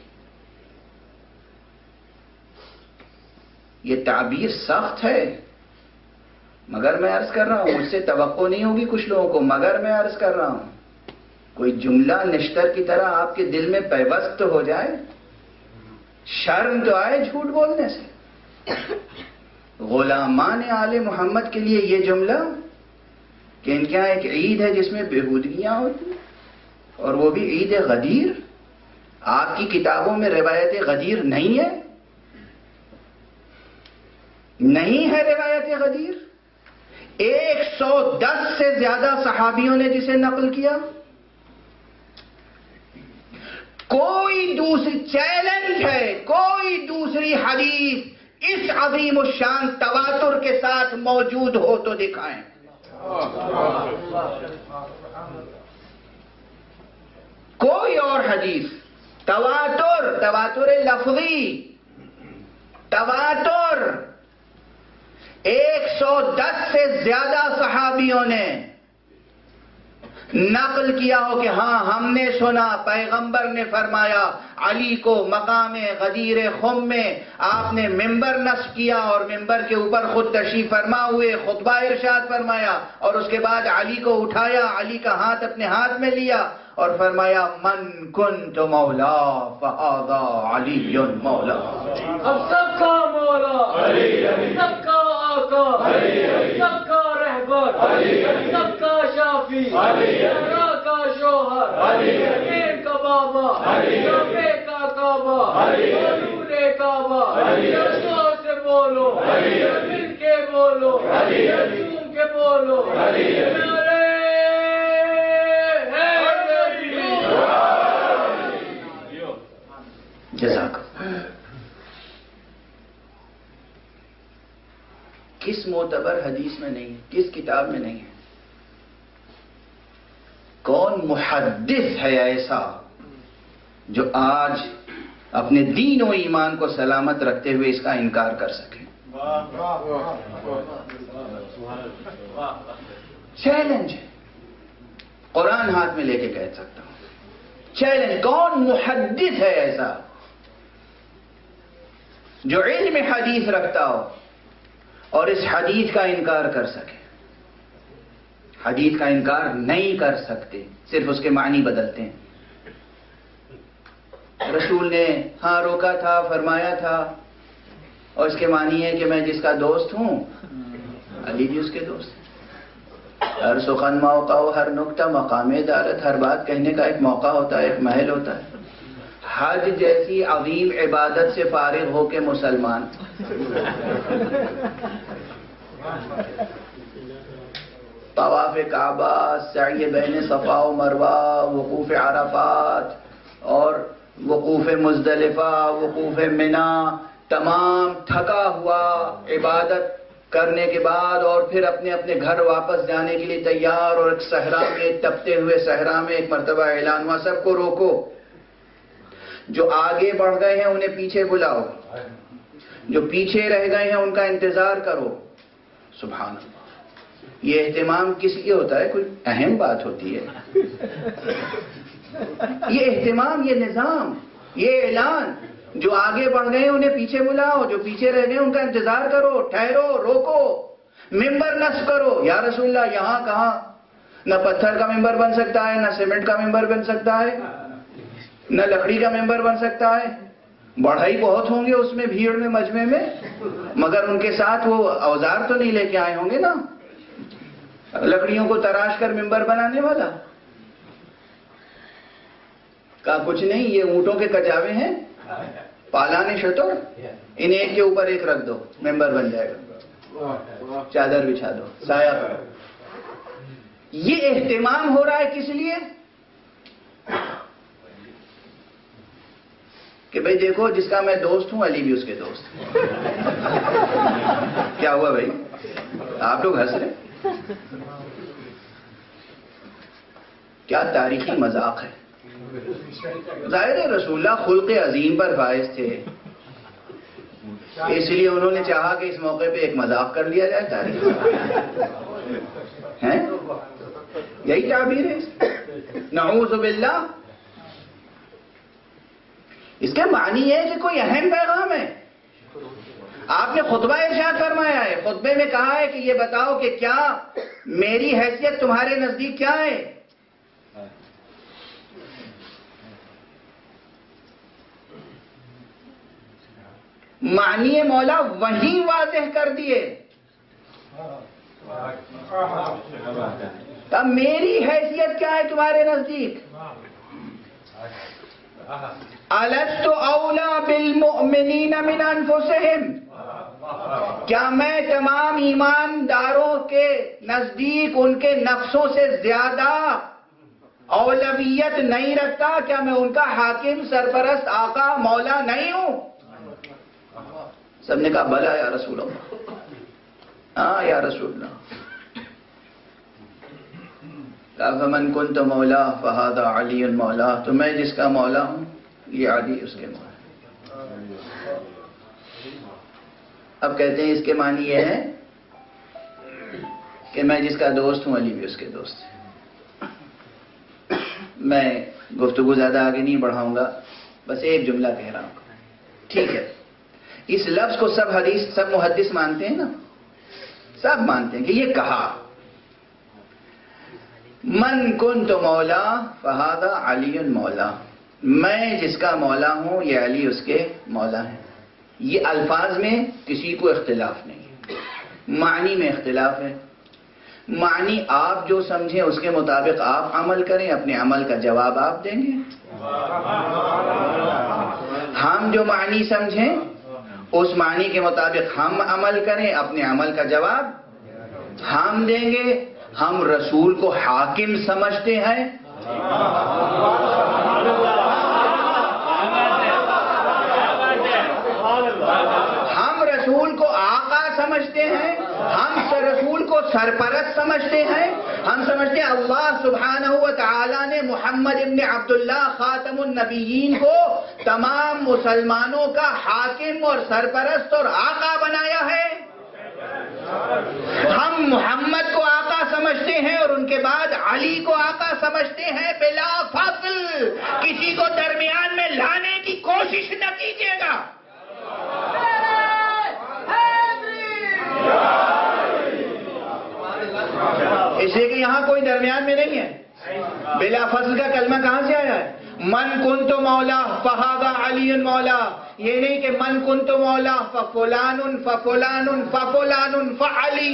S1: یہ تعبیر سخت ہے، مگر میں عرض کر رہا ہوں، مجھ سے توقع نہیں ہوگی کچھ لوگوں کو، مگر میں عرض کر رہا ہوں کوئی جملہ نشتر کی طرح آپ کے دل میں پیوست تو ہو جائے، شرم تو آئے جھوٹ بولنے سے۔ غلامان آل محمد کے لیے یہ جملہ کہ ان کے یہاں ایک عید ہے جس میں بےہودگیاں ہوتی ہیں، اور وہ بھی عید غدیر۔ آپ کی کتابوں میں روایت غدیر نہیں ہے، نہیں ہے روایت غدیر۔ ایک سو دس سے زیادہ صحابیوں نے جسے نقل کیا۔ کوئی دوسری چیلنج ہے، کوئی دوسری حدیث اس عظیم الشان تواتر کے ساتھ موجود ہو تو دکھائیں۔ کوئی اور حدیث تواتر، تواتر لفظی، تواتر ایک سو دس سے زیادہ صحابیوں نے نقل کیا ہو کہ ہاں ہم نے سنا پیغمبر نے فرمایا علی کو مقام غدیر خم میں آپ نے ممبر نصب کیا اور ممبر کے اوپر خود تشریف فرما ہوئے خطبہ ارشاد فرمایا، اور اس کے بعد علی کو اٹھایا، علی کا ہاتھ اپنے ہاتھ میں لیا اور فرمایا من کنت مولا فہذا علی مولا۔
S2: اب سب کا مولا، سب کا آقا، سب کا رہبر، سب کا شافی، سب کا شوہر، امیر کا بابا، کعبے کا کعبہ، نور کعبہ، رسول سے بولو، مل کے بولو، جھوم کے بولو، نعرے
S1: جزاک کس معتبر حدیث میں نہیں ہے، کس کتاب میں نہیں ہے؟ کون محدث ہے ایسا جو آج اپنے دین و ایمان کو سلامت رکھتے ہوئے اس کا انکار کر سکے؟ چیلنج ہے، قرآن ہاتھ میں لے کے کہہ سکتا ہوں، چیلنج، کون محدث ہے ایسا جو علم حدیث رکھتا ہو اور اس حدیث کا انکار کر سکے. حدیث کا انکار نہیں کر سکتے، صرف اس کے معنی بدلتے ہیں. رسول نے ہاں روکا تھا، فرمایا تھا، اور اس کے معنی ہے کہ میں جس کا دوست ہوں علی بھی اس کے دوست ہیں. ہر سخن موقع ہو، ہر نکتہ مقام دارت، ہر بات کہنے کا ایک موقع ہوتا ہے، ایک محل ہوتا ہے. حج جیسی عظیم عبادت سے فارغ ہو کے مسلمان طواف کعبہ، سعی بین صفا و مروہ، وقوف عرفات اور وقوف مزدلفہ، وقوف منی، تمام تھکا ہوا عبادت کرنے کے بعد اور پھر اپنے اپنے گھر واپس جانے کے لیے تیار، اور ایک صحرا میں، تپتے ہوئے صحرا میں ایک مرتبہ اعلان ہوا سب کو روکو، جو آگے بڑھ گئے ہیں انہیں پیچھے بلاؤ، جو پیچھے رہ گئے ہیں ان کا انتظار کرو. سبحان اللہ. یہ اہتمام کس لیے ہوتا ہے؟ کوئی اہم بات ہوتی ہے؟ یہ اہتمام، یہ نظام، یہ اعلان، جو آگے بڑھ گئے انہیں پیچھے بلاؤ، جو پیچھے رہ گئے ان کا انتظار کرو، ٹھہرو، روکو، ممبر نصب کرو. یا رسول اللہ یہاں کہاں؟ نہ پتھر کا ممبر بن سکتا ہے، نہ سیمنٹ کا ممبر بن سکتا ہے، نہ لکڑی کا ممبر بن سکتا ہے. بڑھائی بہت ہوں گے اس میں، بھیڑ میں، مجمع میں، مگر ان کے ساتھ وہ اوزار تو نہیں لے کے آئے ہوں گے نا، لکڑیوں کو تراش کر ممبر بنانے والا. کہا کچھ نہیں، یہ اونٹوں کے کجاوے ہیں، پالان شتر، انہیں ایک کے اوپر ایک رکھ دو، ممبر بن جائے گا. چادر بچھا دو، سایہ کرو. یہ اہتمام ہو رہا ہے کس لیے؟ کہ بھئی دیکھو جس کا میں دوست ہوں علی بھی اس کے دوست ہیں. کیا ہوا بھائی؟ آپ لوگ ہنس رہے؟ کیا تاریخی مذاق ہے. ظاہر ہے رسول اللہ خلق عظیم پر فائز تھے، اس لیے انہوں نے چاہا کہ اس موقع پہ ایک مذاق کر لیا جائے. تاریخ ہیں، یہی تعبیر ہے. نعوذ باللہ. اس کے معنی ہے کہ کوئی اہم پیغام ہے. آپ نے خطبہ ارشاد فرمایا ہے، خطبے میں کہا ہے کہ یہ بتاؤ کہ کیا میری حیثیت تمہارے نزدیک کیا ہے. معنی مولا وہیں واضح کر دیے. تب میری حیثیت کیا ہے تمہارے نزدیک؟ أَلَسْتُ أَوْلَى بِالْمُؤْمِنِينَ مِنْ أَنفُسِهِمْ. کیا میں تمام ایمانداروں کے نزدیک ان کے نفسوں سے زیادہ اولویت نہیں رکھتا؟ کیا میں ان کا حاکم، سرپرست، آقا، مولا نہیں ہوں؟ سب نے کہا بھلا یا رسول اللہ. ہاں یا رسول اللہ. فَمَنْ كُنْتَ مَوْلَا فَهَذَا عَلِيٌّ مَوْلَا. تو میں جس کا مولا ہوں یہ علی اس کے مولا. اب کہتے ہیں اس کے معنی یہ ہے کہ میں جس کا دوست ہوں علی بھی اس کے دوست ہے. میں گفتگو زیادہ آگے نہیں بڑھاؤں گا، بس ایک جملہ کہہ رہا ہوں. ٹھیک ہے، اس لفظ کو سب حدیث سب محدث مانتے ہیں نا، سب مانتے ہیں کہ یہ کہا من کنت مولا فہذا علی مولا. میں جس کا مولا ہوں یہ علی اس کے مولا ہیں. یہ الفاظ میں کسی کو اختلاف نہیں ہے، معنی میں اختلاف ہے. معنی آپ جو سمجھیں اس کے مطابق آپ عمل کریں، اپنے عمل کا جواب آپ دیں گے. ہم جو معنی سمجھیں اس معنی کے مطابق ہم عمل کریں، اپنے عمل کا جواب ہم دیں گے. ہم رسول کو حاکم سمجھتے ہیں، ہم رسول کو آقا سمجھتے ہیں، ہم رسول کو سرپرست سمجھتے ہیں. ہم سمجھتے ہیں اللہ سبحانہ و تعالی نے محمد ابن عبداللہ خاتم النبیین کو تمام مسلمانوں کا حاکم اور سرپرست اور آقا بنایا ہے. ہم محمد کو آقا سمجھتے ہیں اور ان کے بعد علی کو آقا سمجھتے ہیں بلا فصل. کسی کو درمیان میں لانے کی کوشش نہ کیجیے گا. کوئی درمیان میں نہیں ہے. بلا فصل کا کلمہ کہاں سے آیا ہے؟ من کنت مولا فہذا علی مولا. یہ نہیں کہ من کنت مولا ففلان ففلان ففلان فعلی.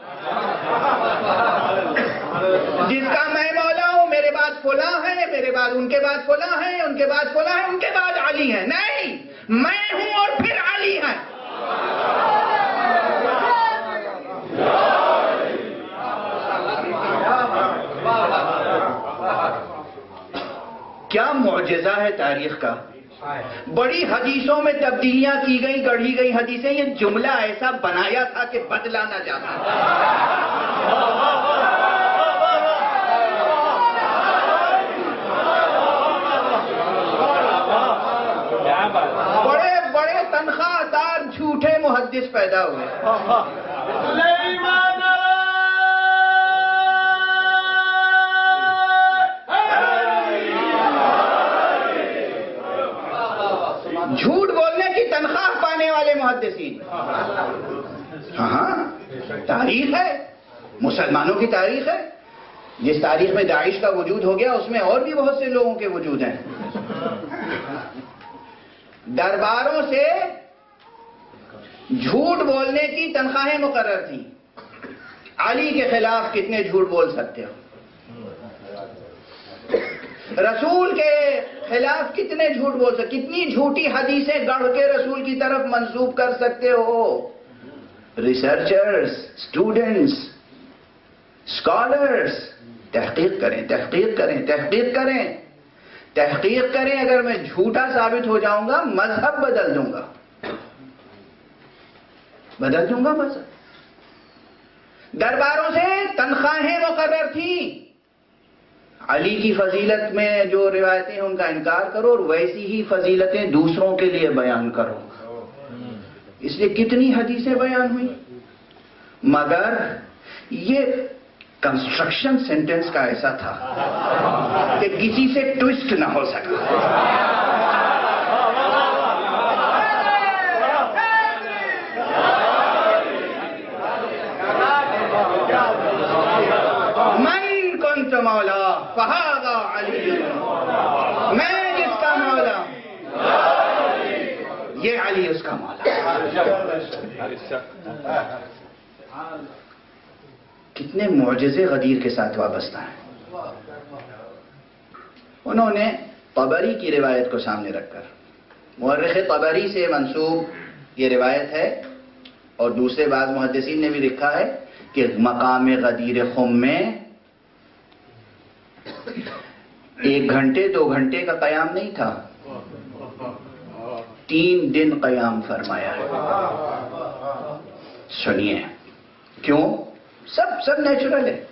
S1: جس کا میں مولا ہوں میرے بعد فلاں ہے، میرے بعد ان کے بعد فلاں ہے، ان کے بعد فلاں ہے، ان کے بعد علی ہے. نہیں، میں ہوں اور پھر علی ہے. کیا معجزہ ہے تاریخ کا. بڑی حدیثوں میں تبدیلیاں کی گئی، گڑھی گئی حدیثیں. یہ جملہ ایسا بنایا تھا کہ بدلا نہ جاتا. بڑے بڑے تنخواہ دار جھوٹے محدث پیدا ہوئے. جھوٹ بولنے کی تنخواہ پانے والے محدثین. ہاں ہاں تاریخ ہے، مسلمانوں کی تاریخ ہے. جس تاریخ میں داعش کا وجود ہو گیا اس میں اور بھی بہت سے لوگوں کے وجود ہیں. درباروں سے جھوٹ بولنے کی تنخواہیں مقرر تھیں. علی کے خلاف کتنے جھوٹ بول سکتے ہو؟ رسول کے خلاف کتنے جھوٹ بول سکتے؟ کتنی جھوٹی حدیثیں گڑھ کے رسول کی طرف منسوب کر سکتے ہو؟ ریسرچرز، اسٹوڈنٹس، اسکالرز تحقیق کریں، تحقیق کریں، تحقیق کریں، تحقیق کریں. اگر میں جھوٹا ثابت ہو جاؤں گا مذہب بدل دوں گا، بدل دوں گا مذہب. درباروں سے تنخواہیں مقرر تھیں. علی کی فضیلت میں جو روایتیں ہیں ان کا انکار کرو اور ویسی ہی فضیلتیں دوسروں کے لیے بیان کرو. اس لیے کتنی حدیثیں بیان ہوئی. مگر یہ کنسٹرکشن سینٹنس کا ایسا تھا کہ کسی سے ٹویسٹ نہ ہو سکا. من کنت مولا فہذا علی. میں جس کا مولا یہ علی اس کا مولا. کتنے معجزے غدیر کے ساتھ وابستہ ہیں. انہوں نے طبری کی روایت کو سامنے رکھ کر، مورخ طبری سے منسوب یہ روایت ہے اور دوسرے بعض محدثین نے بھی لکھا ہے کہ مقام غدیر خم میں ایک گھنٹے دو گھنٹے کا قیام نہیں تھا، تین دن قیام فرمایا ہے. سنیے کیوں؟ سب سب نیچرل ہے،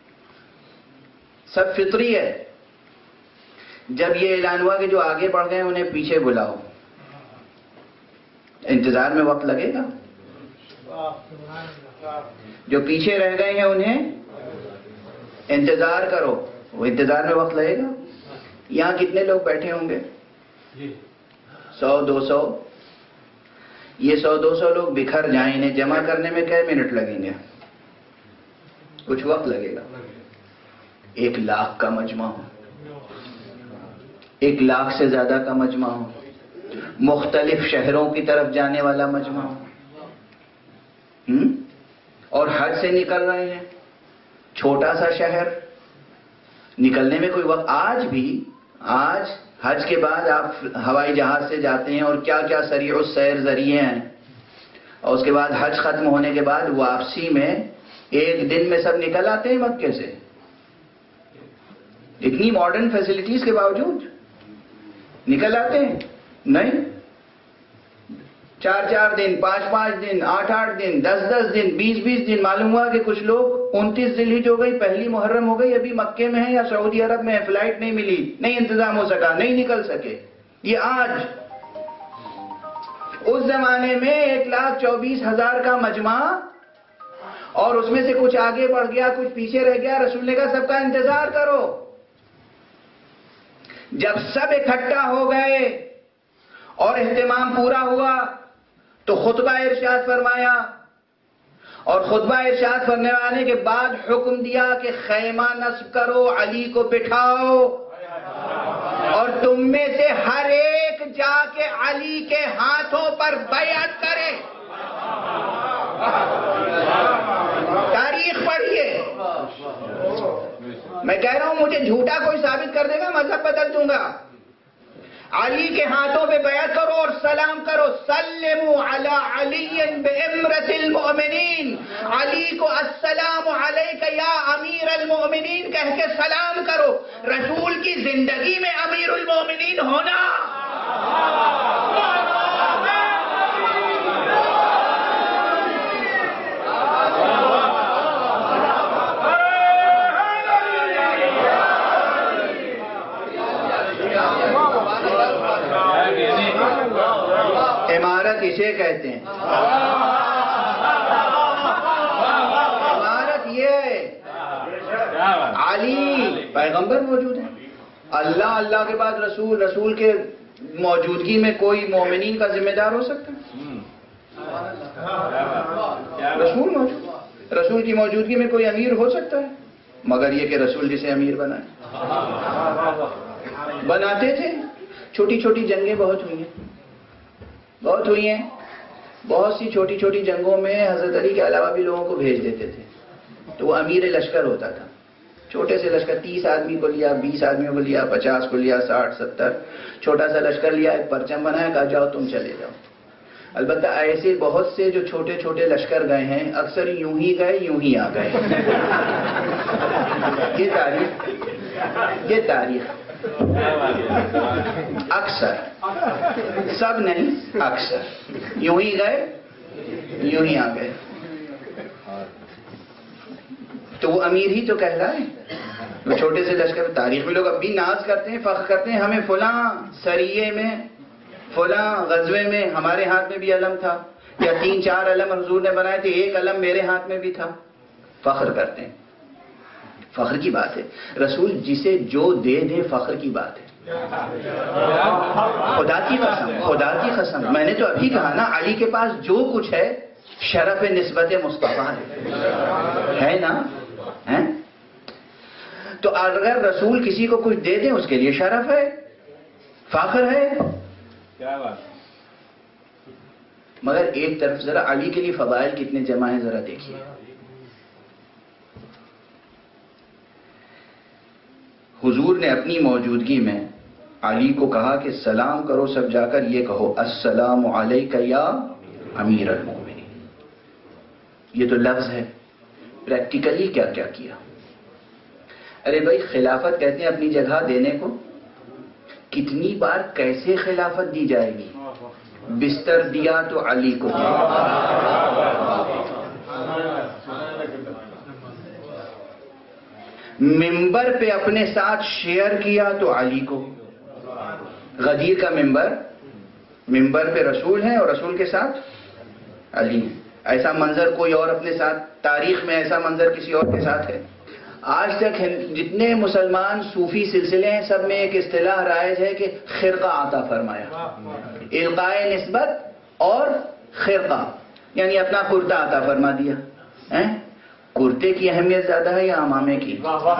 S1: سب فطری ہے. جب یہ اعلان ہوا کہ جو آگے بڑھ گئے انہیں پیچھے بلاؤ، انتظار میں وقت لگے گا. جو پیچھے رہ گئے ہیں انہیں انتظار کرو، وہ انتظار میں وقت لگے گا. یہاں کتنے لوگ بیٹھے ہوں گے؟ سو دو سو. یہ سو دو سو لوگ بکھر جائیں، انہیں جمع کرنے میں کئی منٹ لگیں گے؟ کچھ وقت لگے گا. ایک لاکھ کا مجمع ہو، ایک لاکھ سے زیادہ کا مجمع ہو، مختلف شہروں کی طرف جانے والا مجمع ہو، اور حج سے نکل رہے ہیں. چھوٹا سا شہر، نکلنے میں کوئی وقت. آج بھی آج حج کے بعد آپ ہوائی جہاز سے جاتے ہیں اور کیا کیا سریع السیر ذریعے ہیں، اور اس کے بعد حج ختم ہونے کے بعد واپسی میں ایک دن میں سب نکل آتے ہیں مکے سے. اتنی ماڈرن فیسلٹیز کے باوجود نکل آتے ہیں؟ نہیں. چار چار دن، پانچ پانچ دن، آٹھ آٹھ دن، دس دس دن، بیس بیس دن. معلوم ہوا کہ کچھ لوگ انتیس ذوالحجہ ہو گئی، پہلی محرم ہو گئی، ابھی مکے میں ہیں یا سعودی عرب میں، فلائٹ نہیں ملی، نہیں انتظام ہو سکا، نہیں نکل سکے. یہ آج. اس زمانے میں ایک لاکھ چوبیس ہزار کا مجمع، اور اس میں سے کچھ آگے بڑھ گیا، کچھ پیچھے رہ گیا. رسول نے کہا سب کا انتظار کرو. جب سب اکٹھا ہو گئے اور اہتمام پورا ہوا تو خطبہ ارشاد فرمایا اور خطبہ ارشاد فرمانے والے کے بعد حکم دیا کہ خیمہ نصب کرو، علی کو بٹھاؤ، اور تم میں سے ہر ایک جا کے علی کے ہاتھوں پر بیعت کرے۔ تاریخ پڑھیے، میں کہہ رہا ہوں مجھے جھوٹا کوئی ثابت کر دے گا مذہب بدل دوں گا۔ علی کے ہاتھوں پہ بیعت کرو اور سلام کرو، سلموا علی علی بامرۃ المؤمنین، علی کو السلام علیک یا امیر المؤمنین کہہ کے سلام کرو۔ رسول کی زندگی میں امیر المؤمنین ہونا، عمارت اسے کہتے ہیں۔ عمارت یہ ہے، علی پیغمبر موجود ہے، اللہ اللہ کے بعد رسول، رسول کے موجودگی میں کوئی مومنین کا ذمہ دار ہو سکتا ہے؟ رسول موجود، رسول کی موجودگی میں کوئی امیر ہو سکتا ہے؟ مگر یہ کہ رسول جسے امیر بنائے، بناتے تھے۔ چھوٹی چھوٹی جنگیں بہت ہوئی ہیں، بہت ہوئی ہیں، بہت سی چھوٹی چھوٹی جنگوں میں حضرت علی کے علاوہ بھی لوگوں کو بھیج دیتے تھے، تو وہ امیر لشکر ہوتا تھا۔ چھوٹے سے لشکر، تیس آدمی کو لیا، بیس آدمیوں کو لیا، پچاس کو لیا، ساٹھ ستر، چھوٹا سا لشکر لیا، ایک پرچم بنایا، کہا جاؤ تم چلے جاؤ۔ البتہ ایسے بہت سے جو چھوٹے چھوٹے لشکر گئے ہیں، اکثر یوں ہی گئے یوں ہی آ گئے۔ یہ تاریخ، یہ تاریخ اکثر، سب نہیں، اکثر یوں ہی گئے یوں ہی آ گئے، تو وہ امیر ہی تو کہلائے۔ وہ چھوٹے سے لشکر، تاریخ میں لوگ اب بھی ناز کرتے ہیں، فخر کرتے ہیں، ہمیں فلاں سریے میں، فلاں غزوے میں ہمارے ہاتھ میں بھی علم تھا، یا تین چار علم حضور نے بنائے تھے، ایک علم میرے ہاتھ میں بھی تھا، فخر کرتے ہیں۔ فخر کی بات ہے، رسول جسے جو دے دے فخر کی بات ہے۔ خدا کی قسم، خدا کی قسم، میں نے تو ابھی کہا نا، علی کے پاس جو کچھ ہے شرف نسبت مصطفیٰ ہے نا، ہے؟ تو اگر رسول کسی کو کچھ دے دیں اس کے لیے شرف ہے، فخر ہے۔ مگر ایک طرف ذرا علی کے لیے فضائل کتنے جمع ہیں ذرا دیکھیے۔ حضور نے اپنی موجودگی میں علی کو کہا کہ سلام کرو، سب جا کر یہ کہو السلام علیک یا امیر المؤمنین۔ یہ تو لفظ ہے، پریکٹیکلی کیا کیا کیا؟ ارے بھائی، خلافت کہتے ہیں اپنی جگہ دینے کو، کتنی بار کیسے خلافت دی جائے گی؟ بستر دیا تو علی کو دیا، ممبر پہ اپنے ساتھ شیئر کیا تو علی کو۔ غدیر کا ممبر، ممبر پہ رسول ہیں اور رسول کے ساتھ علی ہیں۔ ایسا منظر کوئی اور اپنے ساتھ، تاریخ میں ایسا منظر کسی اور کے ساتھ ہے؟ آج تک جتنے مسلمان صوفی سلسلے ہیں، سب میں ایک اصطلاح رائج ہے کہ خرقہ عطا فرمایا، القائے نسبت اور خرقہ، یعنی اپنا کرتا عطا فرما دیا۔ کرتے کی اہمیت زیادہ ہے یا امامے کی؟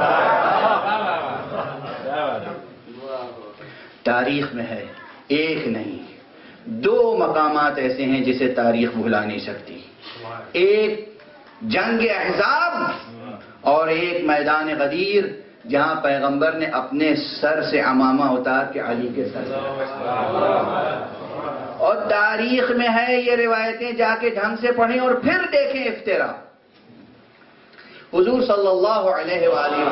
S1: تاریخ میں ہے، ایک نہیں دو مقامات ایسے ہیں جسے تاریخ بھلا نہیں سکتی، ایک جنگ احزاب اور ایک میدان غدیر، جہاں پیغمبر نے اپنے سر سے عمامہ اتار کے علی کے سر سے، اور تاریخ میں ہے یہ روایتیں، جا کے ڈھنگ سے پڑھیں اور پھر دیکھیں افترا۔ حضور صلی اللہ علیہ وآلہ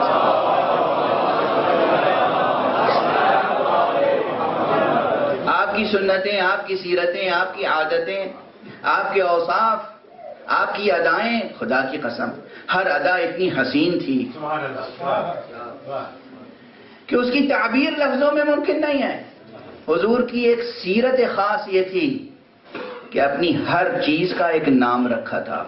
S1: وسلم، آپ کی سنتیں، آپ کی سیرتیں، آپ کی عادتیں، آپ کے اوصاف، آپ کی ادائیں، خدا کی قسم ہر ادا اتنی حسین تھی کہ اس کی تعبیر لفظوں میں ممکن نہیں ہے۔ حضور کی ایک سیرت خاص یہ تھی کہ اپنی ہر چیز کا ایک نام رکھا تھا۔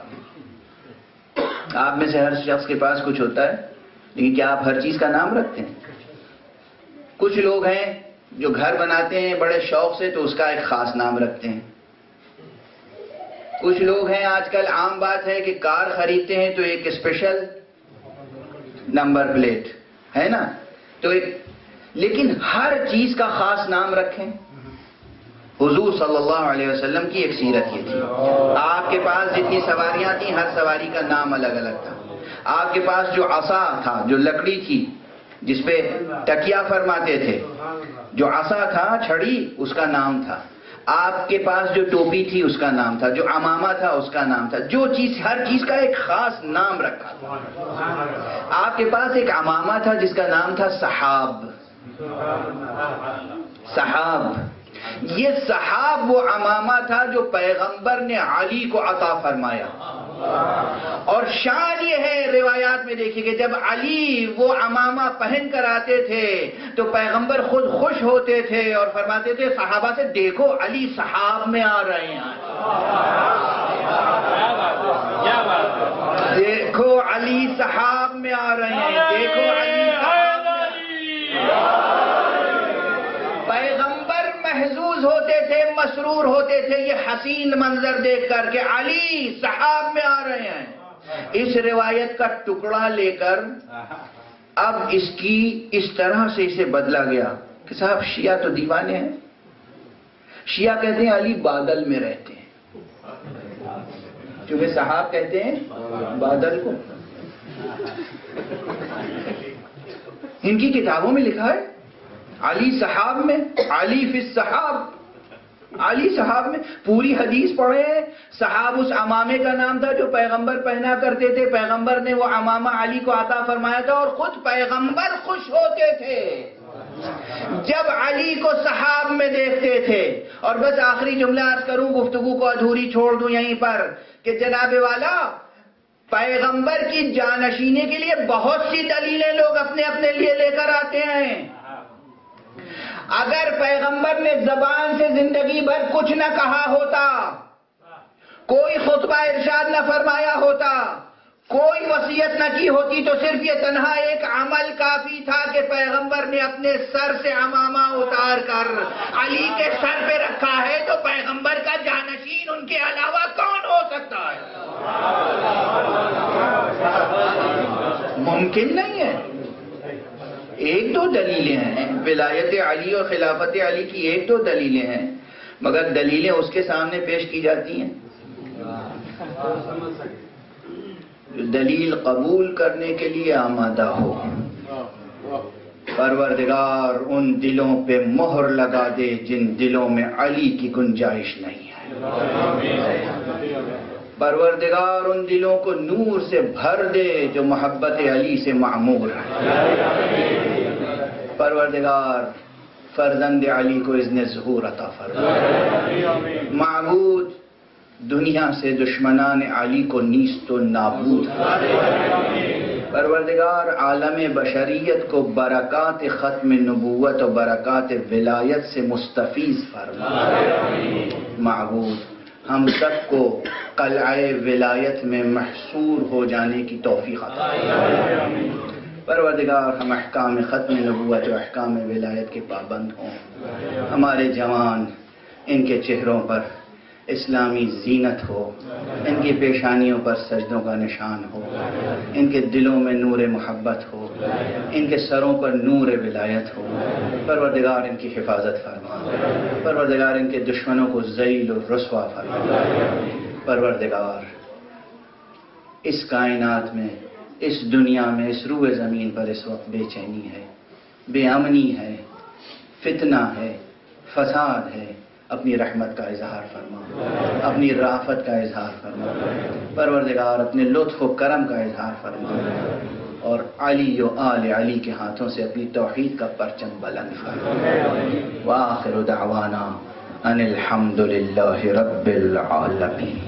S1: آپ میں سے ہر شخص کے پاس کچھ ہوتا ہے، لیکن کیا آپ ہر چیز کا نام رکھتے ہیں؟ کچھ لوگ ہیں جو گھر بناتے ہیں بڑے شوق سے، تو اس کا ایک خاص نام رکھتے ہیں، کچھ لوگ ہیں آج کل عام بات ہے کہ کار خریدتے ہیں تو ایک اسپیشل نمبر پلیٹ ہے نا، تو ایک، لیکن ہر چیز کا خاص نام رکھیں. حضور صلی اللہ علیہ وسلم کی ایک سیرت یہ تھی. آپ کے پاس جتنی سواریاں تھیں ہر سواری کا نام الگ الگ تھا. آپ کے پاس جو عصا تھا، جو لکڑی تھی جس پہ تکیہ فرماتے تھے، جو عصا تھا، چھڑی، اس کا نام تھا. آپ کے پاس جو ٹوپی تھی اس کا نام تھا، جو عمامہ تھا اس کا نام تھا. جو چیز، ہر چیز کا ایک خاص نام رکھا تھا. آپ کے پاس ایک عمامہ تھا جس کا نام تھا سحاب. سحاب، یہ سحاب وہ عمامہ تھا جو پیغمبر نے علی کو عطا فرمایا. اور شان یہ ہے، روایات میں دیکھیے کہ جب علی وہ عمامہ پہن کر آتے تھے تو پیغمبر خود خوش ہوتے تھے اور فرماتے تھے صحابہ سے، دیکھو علی صحاب میں آ رہے ہیں، دیکھو علی صحاب میں آ رہے ہیں، دیکھو علی صحاب میں. پیغمبر محظوظ ہوتے تھے، مسرور ہوتے تھے یہ حسین منظر دیکھ کر کہ علی صحاب میں آ رہے ہیں. اس روایت کا ٹکڑا لے کر اب اس کی اس طرح سے اسے بدلا گیا کہ صاحب شیعہ تو دیوانے ہیں. شیعہ کہتے ہیں علی بادل میں رہتے ہیں، کیونکہ صحاب کہتے ہیں بادل کو. ان کی کتابوں میں لکھا ہے علی صحاب میں، علی فی الصحاب، علی صحاب میں. پوری حدیث پڑھے ہیں. صحاب اس عمامے کا نام تھا جو پیغمبر پہنا کرتے تھے. پیغمبر نے وہ عمامہ علی کو عطا فرمایا تھا اور خود پیغمبر خوش ہوتے تھے جب علی کو صحاب میں دیکھتے تھے. اور بس آخری جملہ عرض کروں، گفتگو کو ادھوری چھوڑ دوں یہیں پر، کہ جناب والا پیغمبر کی جانشینے کے لیے بہت سی دلیلیں لوگ اپنے اپنے لیے لے کر آتے ہیں. اگر پیغمبر نے زبان سے زندگی بھر کچھ نہ کہا ہوتا، کوئی خطبہ ارشاد نہ فرمایا ہوتا، کوئی وصیت نہ کی ہوتی، تو صرف یہ تنہا ایک عمل کافی تھا کہ پیغمبر نے اپنے سر سے عمامہ اتار کر علی کے سر پہ رکھا ہے. تو پیغمبر کا جانشین ان کے علاوہ کون ہو سکتا ہے؟ ممکن نہیں ہے. ایک دو دلیلیں ہیں، ولایت علی اور خلافت علی کی ایک دو دلیلیں ہیں، مگر دلیلیں اس کے سامنے پیش کی جاتی ہیں جو دلیل قبول کرنے کے لیے آمادہ ہو. پروردگار ان دلوں پہ مہر لگا دے جن دلوں میں علی کی گنجائش نہیں ہے. پروردگار ان دلوں کو نور سے بھر دے جو محبت علی سے معمور ہے. پروردگار فرزند علی کو اذن ظہور عطا فرمائے. معبود دنیا سے دشمنان علی کو نیست و نابود. پروردگار عالم بشریت کو برکات ختم نبوت و برکات ولایت سے مستفیض فرمائے. معبود ہم سب کو قلعہ ولایت میں محصور ہو جانے کی توفیق عطا فرمائے. پروردگار ہم احکام ختم نبوت و احکام ولایت کے پابند ہوں. ہمارے جوان، ان کے چہروں پر اسلامی زینت ہو، ان کی پیشانیوں پر سجدوں کا نشان ہو، ان کے دلوں میں نور محبت ہو، ان کے سروں پر نور ولایت ہو. پروردگار ان کی حفاظت فرما. پروردگار ان کے دشمنوں کو ذلیل و رسوا فرما. پروردگار اس کائنات میں، اس دنیا میں، اس روئے زمین پر اس وقت بے چینی ہے، بے امنی ہے، فتنہ ہے، فساد ہے. اپنی رحمت کا اظہار فرما، اپنی رافت کا اظہار فرما. پروردگار اپنے لطف و کرم کا اظہار فرما اور علی و آل علی کے ہاتھوں سے اپنی توحید کا پرچم بلند فرما. وآخر دعوانا ان الحمد للہ رب العالمین.